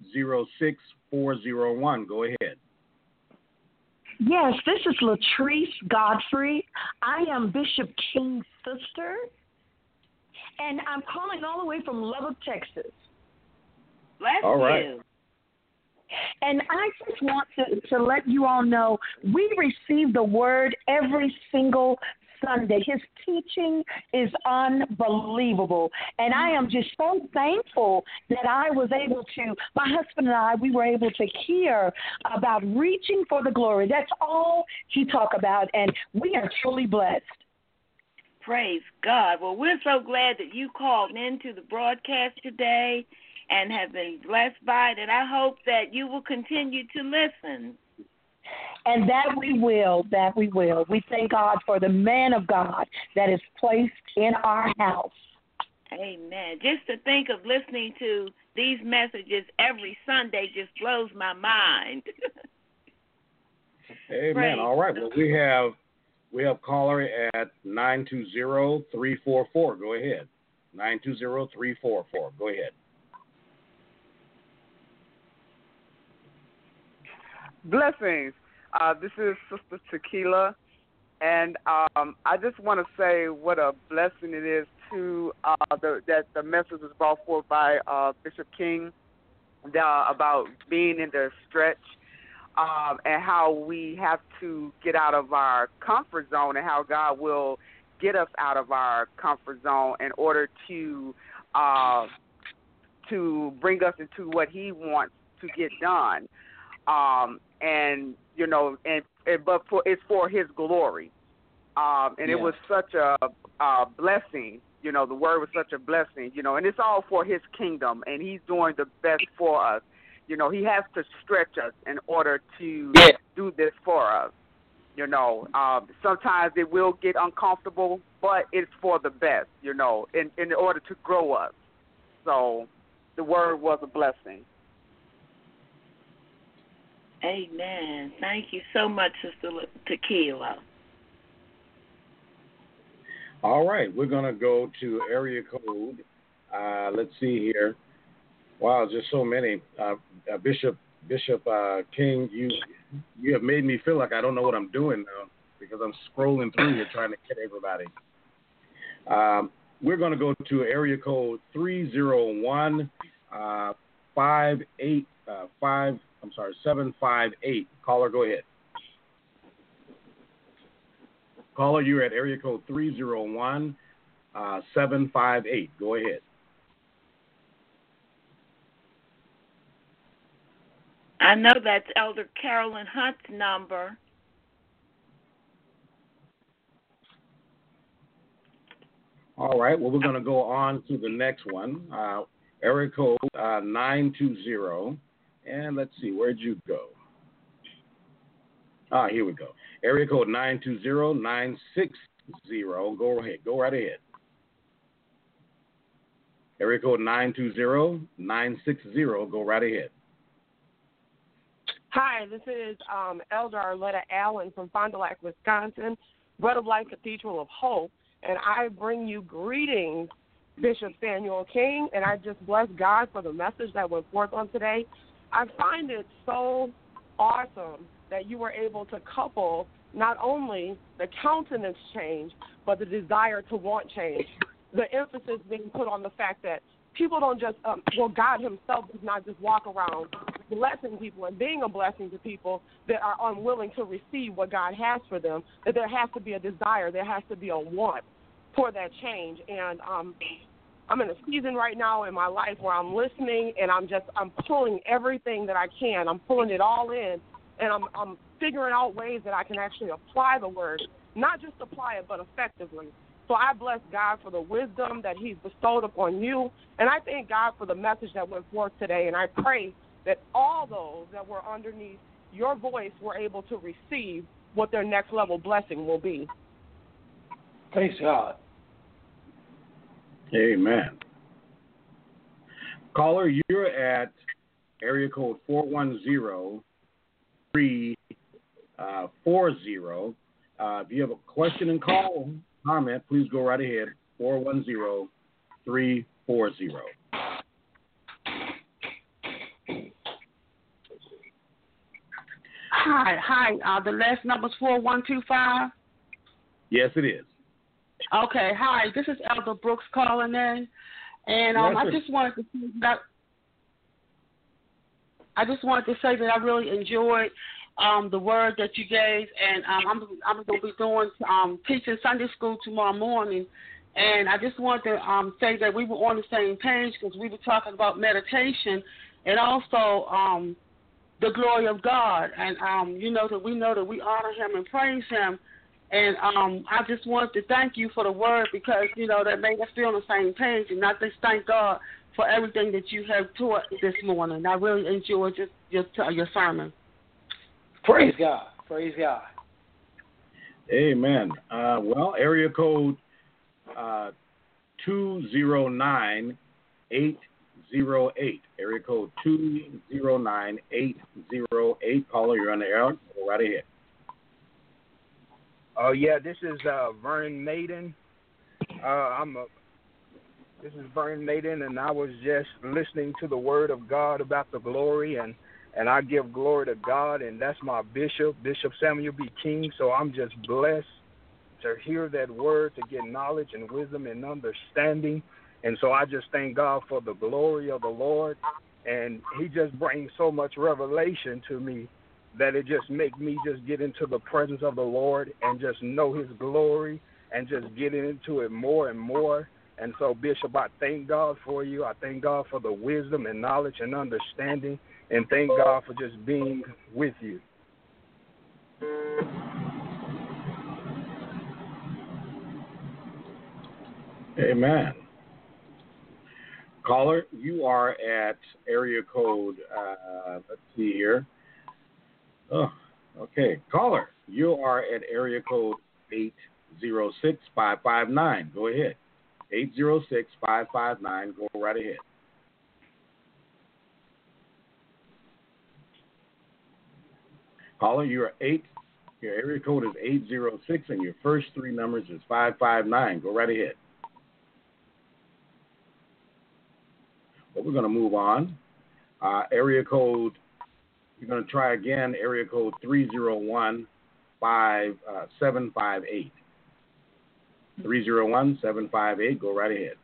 806-401. Go ahead. Yes, this is Latrice Godfrey. I am Bishop King's sister, and I'm calling all the way from Lubbock, Texas. Bless you. And I just want to let you all know we receive the word every single Sunday. His teaching is unbelievable. And I am just so thankful that I was able to, my husband and I, we were able to hear about reaching for the glory. That's all he talked about, and we are truly blessed. Praise God. Well, we're so glad that you called into the broadcast today and have been blessed by it, and I hope that you will continue to listen. And that we will. We thank God for the man of God that is placed in our house. Amen. Just to think of listening to these messages every Sunday just blows my mind. Amen. Praise. All right. Well, we have caller at 920-344. Go ahead. 920-344. Go ahead. Blessings. This is Sister Tequila, and I just want to say what a blessing it is to that the message was brought forth by Bishop King about being in the stretch and how we have to get out of our comfort zone and how God will get us out of our comfort zone in order to bring us into what He wants to get done. And you know, but it's for His glory, and it was such a blessing. You know, the word was such a blessing. You know, and it's all for His kingdom, and He's doing the best for us. You know, He has to stretch us in order to do this for us. You know, sometimes it will get uncomfortable, but it's for the best. You know, in order to grow us. So, the word was a blessing. Amen. Thank you so much, Sister Tequila. All right, we're going to go to area code. Let's see here. Wow, just so many. Bishop King, you have made me feel like I don't know what I'm doing now because I'm scrolling through here trying to get everybody. We're going to go to area code 758. Caller, go ahead. Caller, you're at area code 301-758. Go ahead. I know that's Elder Carolyn Hunt's number. All right. Well, we're going to go on to the next one. Area code 920. And let's see, where'd you go? Here we go. Area code 920-960. Go ahead. Go right ahead. Area code 920-960. Go right ahead. Hi, this is Elder Arletta Allen from Fond du Lac, Wisconsin, Bread of Life Cathedral of Hope, and I bring you greetings, Bishop Samuel King, and I just bless God for the message that went forth on today. I find it so awesome that you were able to couple not only the countenance change, but the desire to want change. The emphasis being put on the fact that people don't just, God himself does not just walk around blessing people and being a blessing to people that are unwilling to receive what God has for them, that there has to be a desire, there has to be a want for that change. And I'm in a season right now in my life where I'm listening and I'm pulling everything that I can. I'm pulling it all in, and I'm figuring out ways that I can actually apply the word, not just apply it, but effectively. So I bless God for the wisdom that he's bestowed upon you, and I thank God for the message that went forth today, and I pray that all those that were underneath your voice were able to receive what their next level blessing will be. Praise God. Amen. Caller, you're at area code 410-340. If you have a question and comment, please go right ahead. 410-340. Hi. The last number's 4125. Yes, it is. Okay. Hi. This is Elder Brooks calling in, and I just wanted to say that I really enjoyed the word that you gave, and I'm going to be doing teaching Sunday school tomorrow morning, and I just wanted to say that we were on the same page because we were talking about meditation and also the glory of God, and that we know that we honor Him and praise Him, and I just wanted to thank you for the word because that made us feel on the same page, and I just thank God for everything that you have taught this morning. I really enjoyed your sermon. Praise God. Praise God. Amen. Area code 209808. Area code 209808. Caller, you're on the air. Go right ahead. This is Vern Maiden. This is Vern Maiden, and I was just listening to the word of God about the glory, and I give glory to God, and that's my bishop, Bishop Samuel B. King. So I'm just blessed to hear that word, to get knowledge and wisdom and understanding. And so I just thank God for the glory of the Lord, and he just brings so much revelation to me that it just make me just get into the presence of the Lord and just know his glory and just get into it more and more. And so, Bishop, I thank God for you. I thank God for the wisdom and knowledge and understanding, and thank God for just being with you. Amen. Caller, you are at area code, let's see here. Oh, okay. Caller, you are at area code 806-559. Go ahead. 806-559. Go right ahead. Caller, your area code is 806, and your first three numbers is 559. Go right ahead. But we're going to move on. Area code, you're going to try again, area code 301-758. 301-758. Go right ahead.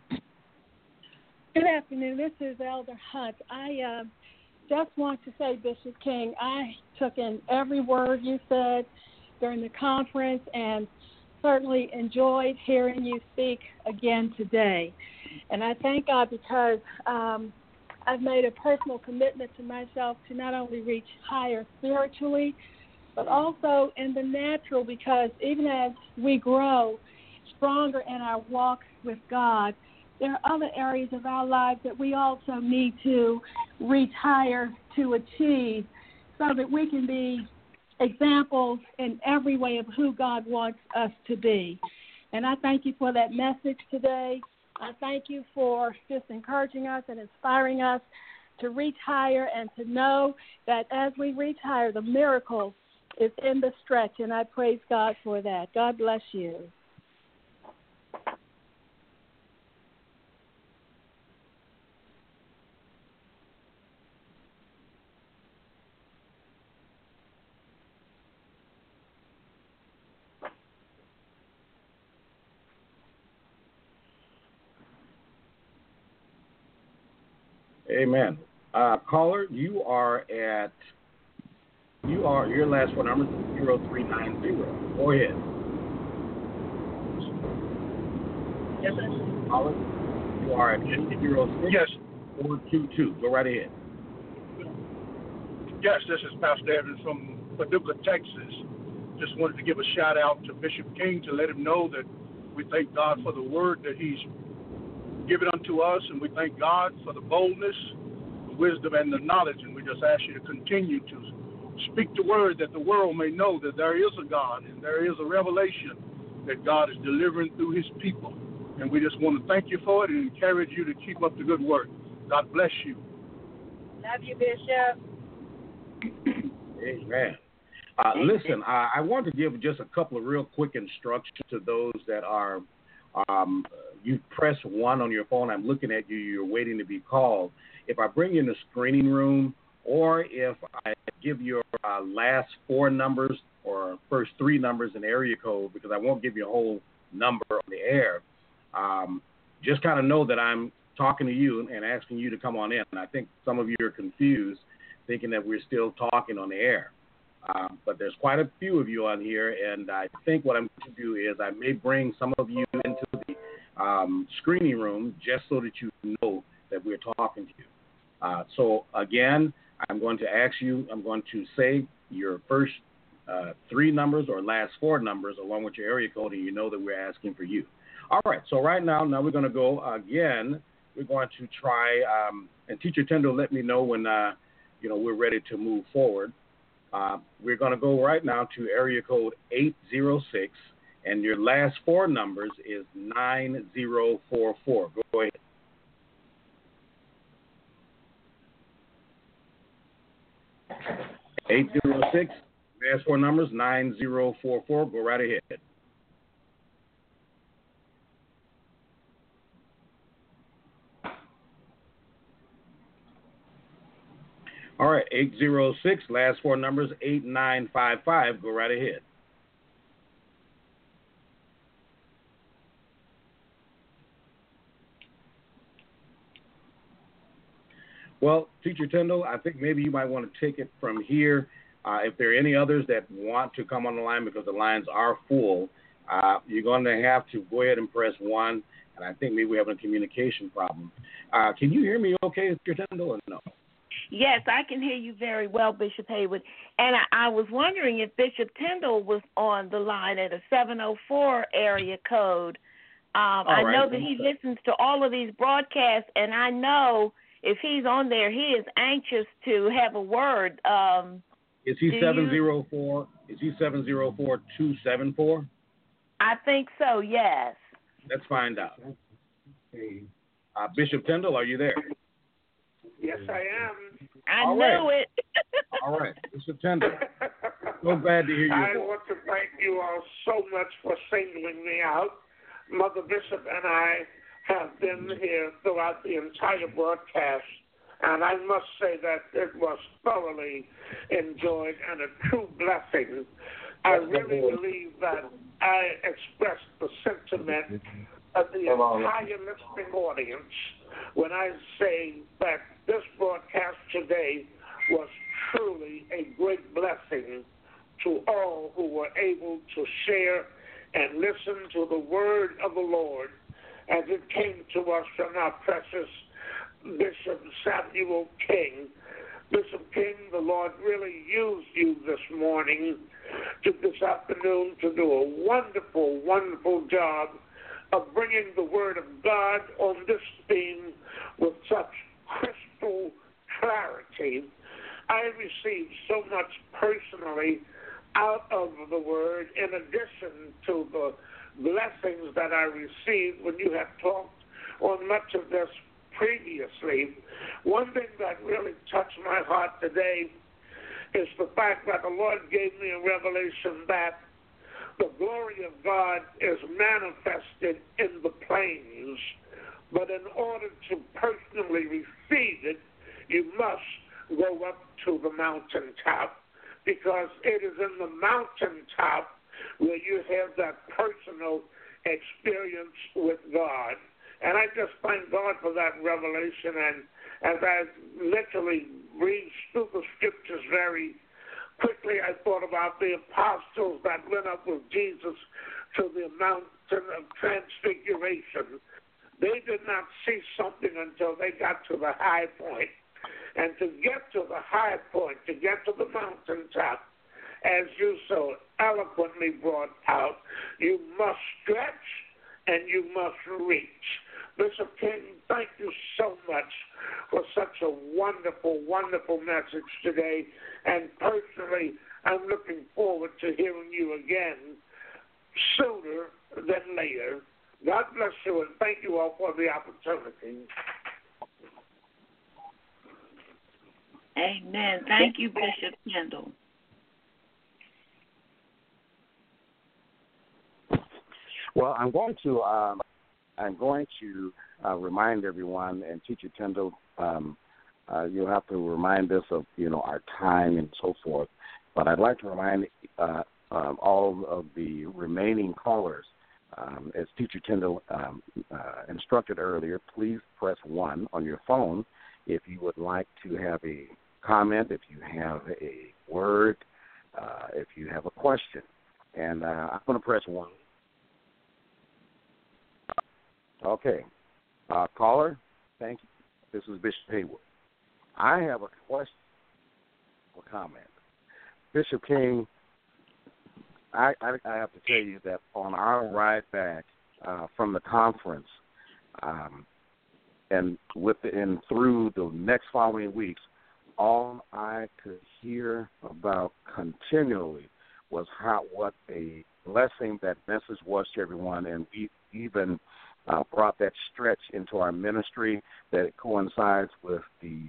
Good afternoon. This is Elder Hunt. I just want to say, Bishop King, I took in every word you said during the conference and certainly enjoyed hearing you speak again today. And I thank God because I've made a personal commitment to myself to not only reach higher spiritually, but also in the natural, because even as we grow stronger in our walk with God, there are other areas of our lives that we also need to reach higher to achieve so that we can be examples in every way of who God wants us to be. And I thank you for that message today. I thank you for just encouraging us and inspiring us to reach higher and to know that as we reach higher, the miracle is in the stretch, and I praise God for that. God bless you. Amen. Caller, your last four numbers is 0390. Go ahead. Yes, sir. Caller, you are at 806. Yes. 422. Go right ahead. Yes, this is Pastor Evans from Paducah, Texas. Just wanted to give a shout out to Bishop King to let him know that we thank God for the word that he's given unto us, and we thank God for the boldness, the wisdom, and the knowledge. And we just ask you to continue to speak the word that the world may know that there is a God and there is a revelation that God is delivering through his people. And we just want to thank you for it and encourage you to keep up the good work. God bless you. Love you, Bishop. Amen. Listen, I want to give just a couple of real quick instructions to those that are, you press 1 on your phone, I'm looking at you, you're waiting to be called. If I bring you in the screening room, or if I give your last 4 numbers or first 3 numbers in area code, because I won't give you a whole number on the air, just kind of know that I'm talking to you and asking you to come on in. And I think some of you are confused, thinking that we're still talking on the air. But there's quite a few of you on here, and I think what I'm going to do is I may bring some of you into the screening room just so that you know that we're talking to you. So, again, I'm going to ask you, I'm going to say your first 3 numbers or last 4 numbers along with your area code, and you know that we're asking for you. All right, so right now we're going to go again. We're going to try, and Teacher Tyndall, let me know when, we're ready to move forward. We're going to go right now to area code 806, and your last 4 numbers is 9044. Go ahead. (806), last 4 numbers, 9044. Go right ahead. All right, 806, last 4 numbers, 8955. Go right ahead. Well, Teacher Tyndall, I think maybe you might want to take it from here. If there are any others that want to come on the line because the lines are full, you're going to have to go ahead and press 1, and I think maybe we have a communication problem. Can you hear me okay, Teacher Tyndall, or no? Yes, I can hear you very well, Bishop Haywood. And I was wondering if Bishop Tyndall was on the line at a 704 area code. I know that he listens to all of these broadcasts, and I know if he's on there, he is anxious to have a word. Is he 704? Is he 704-274? I think so, yes. Let's find out. Bishop Tyndall, are you there? Yes, I am. I knew it. All right, Bishop Tyndall. So glad to hear you. I want to thank you all so much for singling me out. Mother Bishop and I have been here throughout the entire broadcast, and I must say that it was thoroughly enjoyed and a true blessing. I really believe that I expressed the sentiment of the entire listening audience when I say that this broadcast today was truly a great blessing to all who were able to share and listen to the word of the Lord as it came to us from our precious Bishop Samuel King. Bishop King, the Lord really used you this afternoon to do a wonderful, wonderful job of bringing the word of God on this theme with such crystal clarity. I received so much personally out of the word, in addition to the blessings that I received when you have talked on much of this previously. One thing that really touched my heart today is the fact that the Lord gave me a revelation that the glory of God is manifested in the plains, but in order to personally receive it, you must go up to the mountaintop, because it is in the mountaintop where you have that personal experience with God. And I just thank God for that revelation, and as I literally read through the scriptures very quickly, I thought about the apostles that went up with Jesus to the mountain of transfiguration. They did not see something until they got to the high point. And to get to the high point, to get to the mountaintop, as you so eloquently brought out, you must stretch and you must reach. Bishop King, thank you so much for such a wonderful, wonderful message today. And personally, I'm looking forward to hearing you again sooner than later. God bless you, and thank you all for the opportunity. Amen. Thank you, Bishop Kendall. Well, I'm going to remind everyone, and Teacher Kendall, you'll have to remind us of our time and so forth. But I'd like to remind all of the remaining callers, as Teacher Kendall instructed earlier, please press 1 on your phone if you would like to have a comment, if you have a word, if you have a question. And I'm going to press 1. Okay. Caller, thank you. This is Bishop Haywood. I have a question or comment. Bishop King, I have to tell you that on our ride back from the conference and through the next following weeks, all I could hear about continually was what a blessing that message was to everyone, and we even brought that stretch into our ministry, that it coincides with the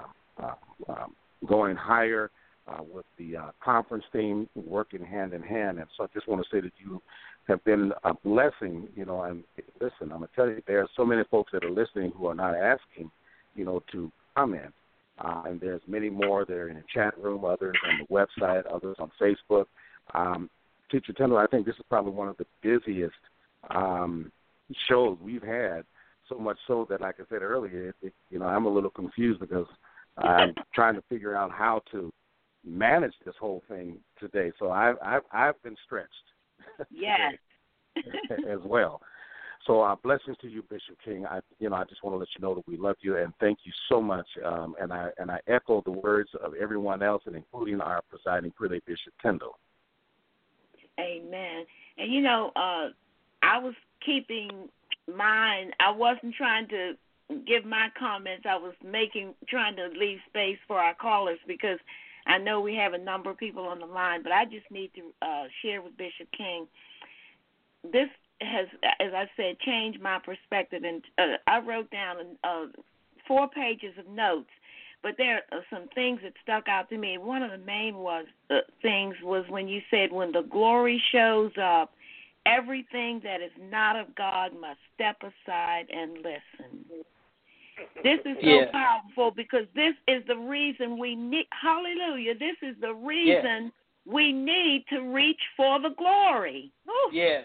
going higher with the conference theme, working hand in hand. And so I just want to say that you have been a blessing, and listen, I'm going to tell you, there are so many folks that are listening who are not asking, to comment. And there's many more that are in the chat room, others on the website, others on Facebook. Teacher Kendall, I think this is probably one of the busiest shows we've had, so much so that, like I said earlier, I'm a little confused because I'm trying to figure out how to manage this whole thing today. So I've been stretched. Yes. as well. So blessings to you, Bishop King. I just want to let you know that we love you and thank you so much. And I echo the words of everyone else, and including our presiding prelate, Bishop Kendall. Amen. And I was keeping mine. I wasn't trying to give my comments. I was trying to leave space for our callers because I know we have a number of people on the line, but I just need to share with Bishop King. This has, as I said, changed my perspective. And I wrote down 4 pages of notes, but there are some things that stuck out to me. One of the main things was when you said, when the glory shows up, everything that is not of God must step aside and listen. This is so powerful because this is the reason we need, hallelujah, this is the reason we need to reach for the glory. Woo. Yes.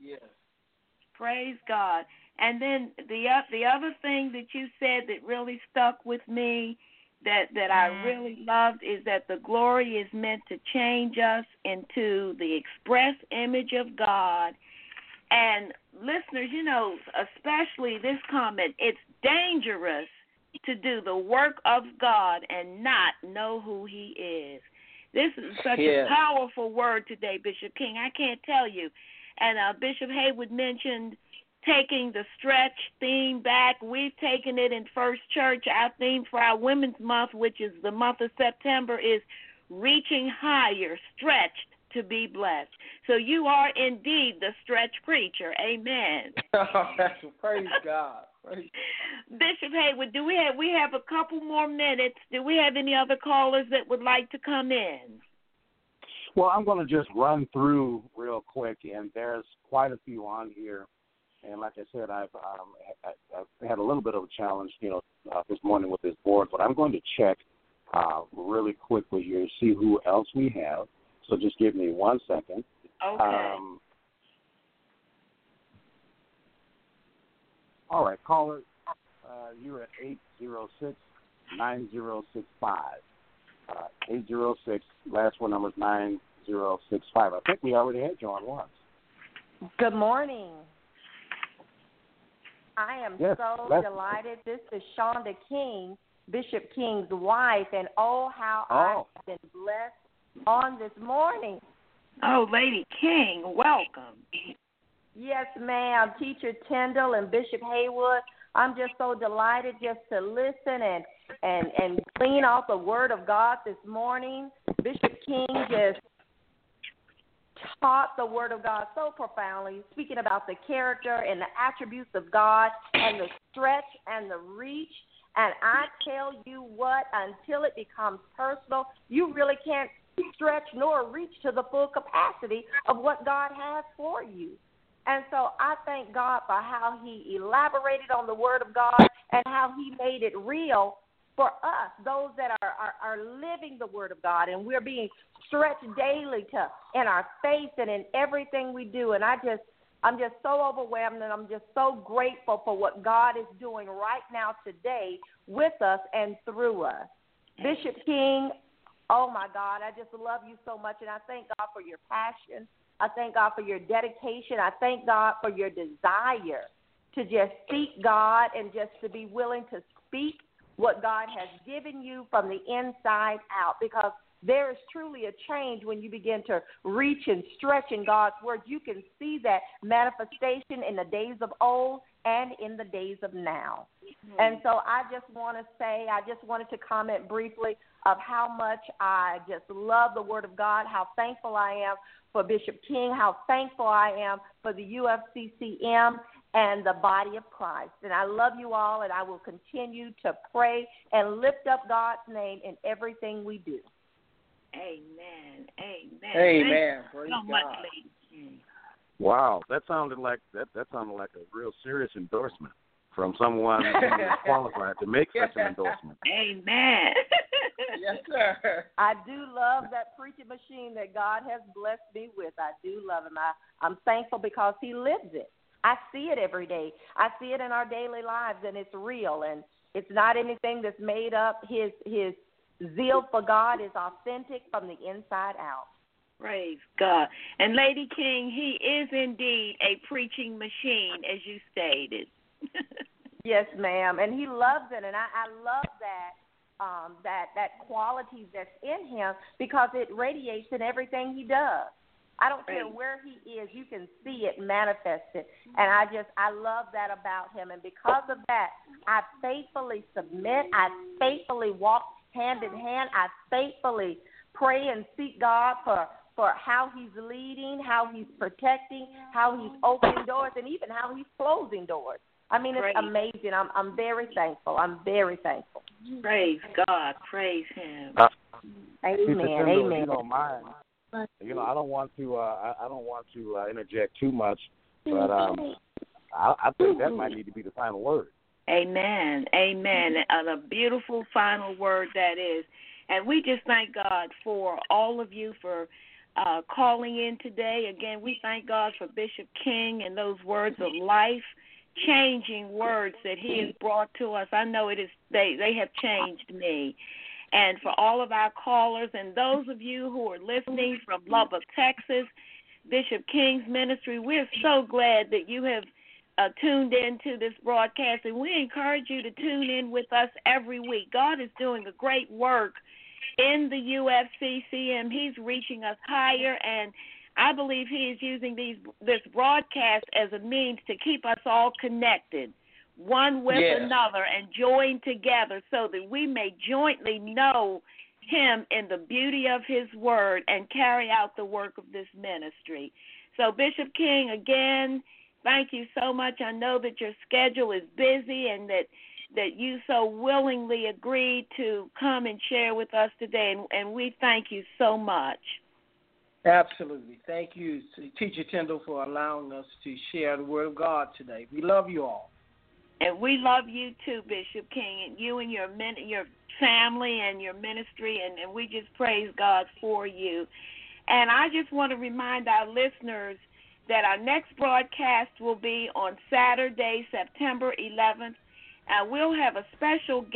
Praise God. And then the other thing that you said that really stuck with me, that I really loved, is that the glory is meant to change us into the express image of God. And listeners, especially this comment, it's dangerous to do the work of God and not know who He is. This is such a powerful word today, Bishop King. I can't tell you. And Bishop Haywood mentioned taking the stretch theme back. We've taken it in First Church. Our theme for our Women's Month, which is the month of September, is reaching higher, stretched to be blessed. So you are indeed the stretch preacher. Amen. Praise God. Bishop Haywood, we have a couple more minutes. Do we have any other callers that would like to come in? Well, I'm going to just run through real quick, and there's quite a few on here. And like I said, I've had a little bit of a challenge, this morning with this board, but I'm going to check really quickly here to see who else we have. So just give me 1 second. Okay. All right, caller, you're at 806. 9065. 806, last four numbers 9065. I think we already had you on once. Good morning. I am so delighted. This is Shonda King, Bishop King's wife, and how I've been blessed on this morning. Oh, Lady King, welcome. Yes, ma'am. Teacher Tyndall and Bishop Haywood, I'm just so delighted just to listen and glean off the Word of God this morning. Bishop King just taught the Word of God so profoundly, speaking about the character and the attributes of God and the stretch and the reach. And I tell you what, until it becomes personal, you really can't stretch nor reach to the full capacity of what God has for you. And so I thank God for how he elaborated on the Word of God and how he made it real for us, those that are living the Word of God, and we're being stretched daily in our faith and in everything we do. And I'm just so overwhelmed, and I'm just so grateful for what God is doing right now today with us and through us. Bishop King, oh, my God, I just love you so much, and I thank God for your passion. I thank God for your dedication. I thank God for your desire to just seek God and just to be willing to speak what God has given you from the inside out, because there is truly a change when you begin to reach and stretch in God's Word. You can see that manifestation in the days of old and in the days of now. Mm-hmm. And so I just wanted to comment briefly of how much I just love the Word of God, how thankful I am for Bishop King, how thankful I am for the UFCCM and the body of Christ. And I love you all, and I will continue to pray and lift up God's name in everything we do. Amen. Amen. Praise so much, lady. Wow, that sounded like a real serious endorsement from someone who is qualified to make such an endorsement. Amen. Yes, sir. I do love that preaching machine that God has blessed me with. I do love him. I'm thankful because he lives it. I see it every day. I see it in our daily lives, and it's real, and it's not anything that's made up. His zeal for God is authentic from the inside out. Praise God. And Lady King, he is indeed a preaching machine, as you stated. Yes, ma'am, and he loves it, and I love that quality that's in him because it radiates in everything he does. I don't care where he is, you can see it manifested. And I love that about him. And because of that, I faithfully submit. I faithfully walk hand in hand. I faithfully pray and seek God for how he's leading, how he's protecting, how he's opening doors, and even how he's closing doors. I mean, it's amazing. I'm very thankful. I'm very thankful. Praise God. Praise him. Amen. Amen. You don't mind. You know, I don't want to interject too much, but I think that might need to be the final word. Amen. Amen. A beautiful final word that is. And we just thank God for all of you for calling in today. Again, we thank God for Bishop King and those words of life, changing words that he has brought to us. I know it is they have changed me. And for all of our callers and those of you who are listening from Lubbock, Texas, Bishop King's ministry, we're so glad that you have tuned in to this broadcast, and we encourage you to tune in with us every week. God is doing a great work in the UFCCM. He's reaching us higher, and I believe he is using this broadcast as a means to keep us all connected, one with another, and join together so that we may jointly know him in the beauty of his word and carry out the work of this ministry. So, Bishop King, again, thank you so much. I know that your schedule is busy and that you so willingly agreed to come and share with us today, and we thank you so much. Absolutely. Thank you, Teacher Tyndall, for allowing us to share the Word of God today. We love you all. And we love you too, Bishop King, and you and your family and your ministry, and we just praise God for you. And I just want to remind our listeners that our next broadcast will be on Saturday, September 11th. We'll have a special guest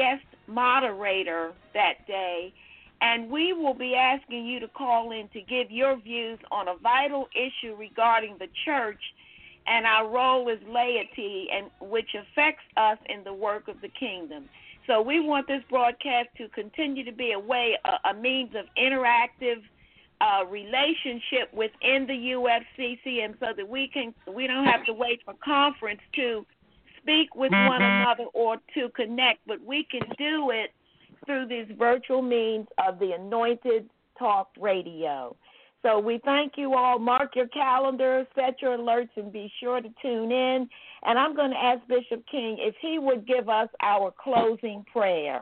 moderator that day, and we will be asking you to call in to give your views on a vital issue regarding the church and our role as laity, and which affects us in the work of the kingdom. So we want this broadcast to continue to be a means of interactive relationship within the UFCCM, so that we don't have to wait for conference to speak with one another or to connect, but we can do it through these virtual means of the Anointed Talk Radio. So we thank you all. Mark your calendars, set your alerts, and be sure to tune in. And I'm going to ask Bishop King if he would give us our closing prayer.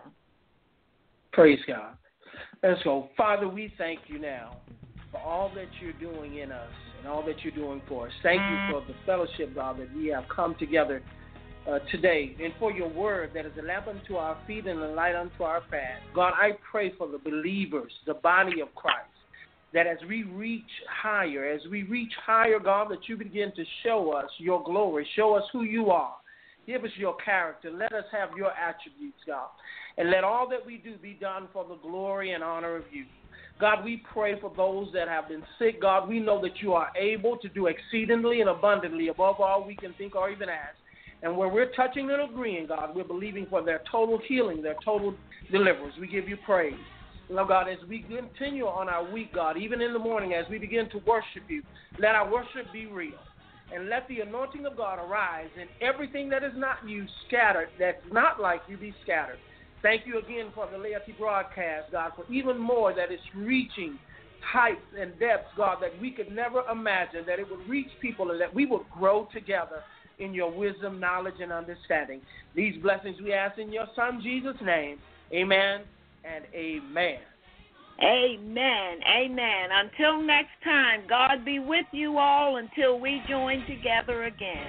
Praise God. Let's go. Father, we thank you now for all that you're doing in us and all that you're doing for us. Thank you for the fellowship, God, that we have come together today, and for your word that is a lamp unto our feet and a light unto our path. God, I pray for the believers, the body of Christ, that as we reach higher, God, that you begin to show us your glory, show us who you are. Give us your character. Let us have your attributes, God. And let all that we do be done for the glory and honor of you. God, we pray for those that have been sick. God, we know that you are able to do exceedingly and abundantly above all we can think or even ask. And where we're touching and agreeing, God, we're believing for their total healing, their total deliverance. We give you praise. Lord God, as we continue on our week, God, even in the morning as we begin to worship you, let our worship be real. And let the anointing of God arise, and everything that is not you scattered, that's not like you, be scattered. Thank you again for the laity broadcast, God, for even more that is reaching heights and depths, God, that we could never imagine, that it would reach people and that we would grow together in your wisdom, knowledge, and understanding. These blessings we ask in your Son, Jesus' name. Amen and amen. Amen. Amen. Until next time, God be with you all until we join together again.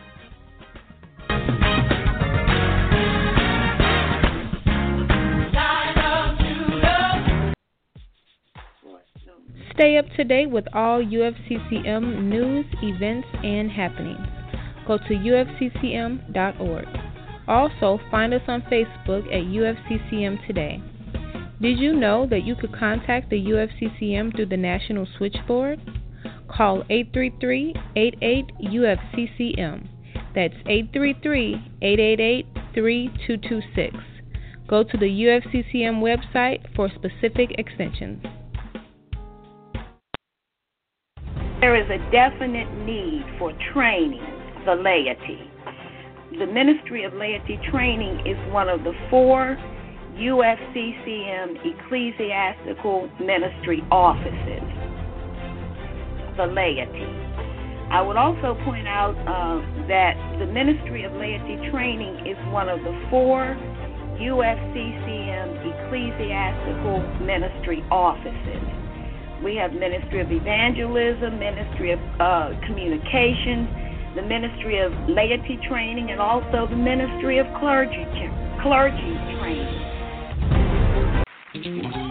Stay up to date with all UFCCM news, events, and happenings. Go to ufccm.org. Also, find us on Facebook at UFCCM Today. Did you know that you could contact the UFCCM through the National Switchboard? Call 833-88-UFCCM. That's 833-888-3226. Go to the UFCCM website for specific extensions. There is a definite need for training the laity. The Ministry of Laity Training is one of the 4 UFCCM ecclesiastical ministry offices, the laity. I would also point out that the Ministry of Laity Training is one of the 4 UFCCM ecclesiastical ministry offices. We have Ministry of Evangelism, Ministry of Communications, the Ministry of Laity Training, and also the Ministry of Clergy Training.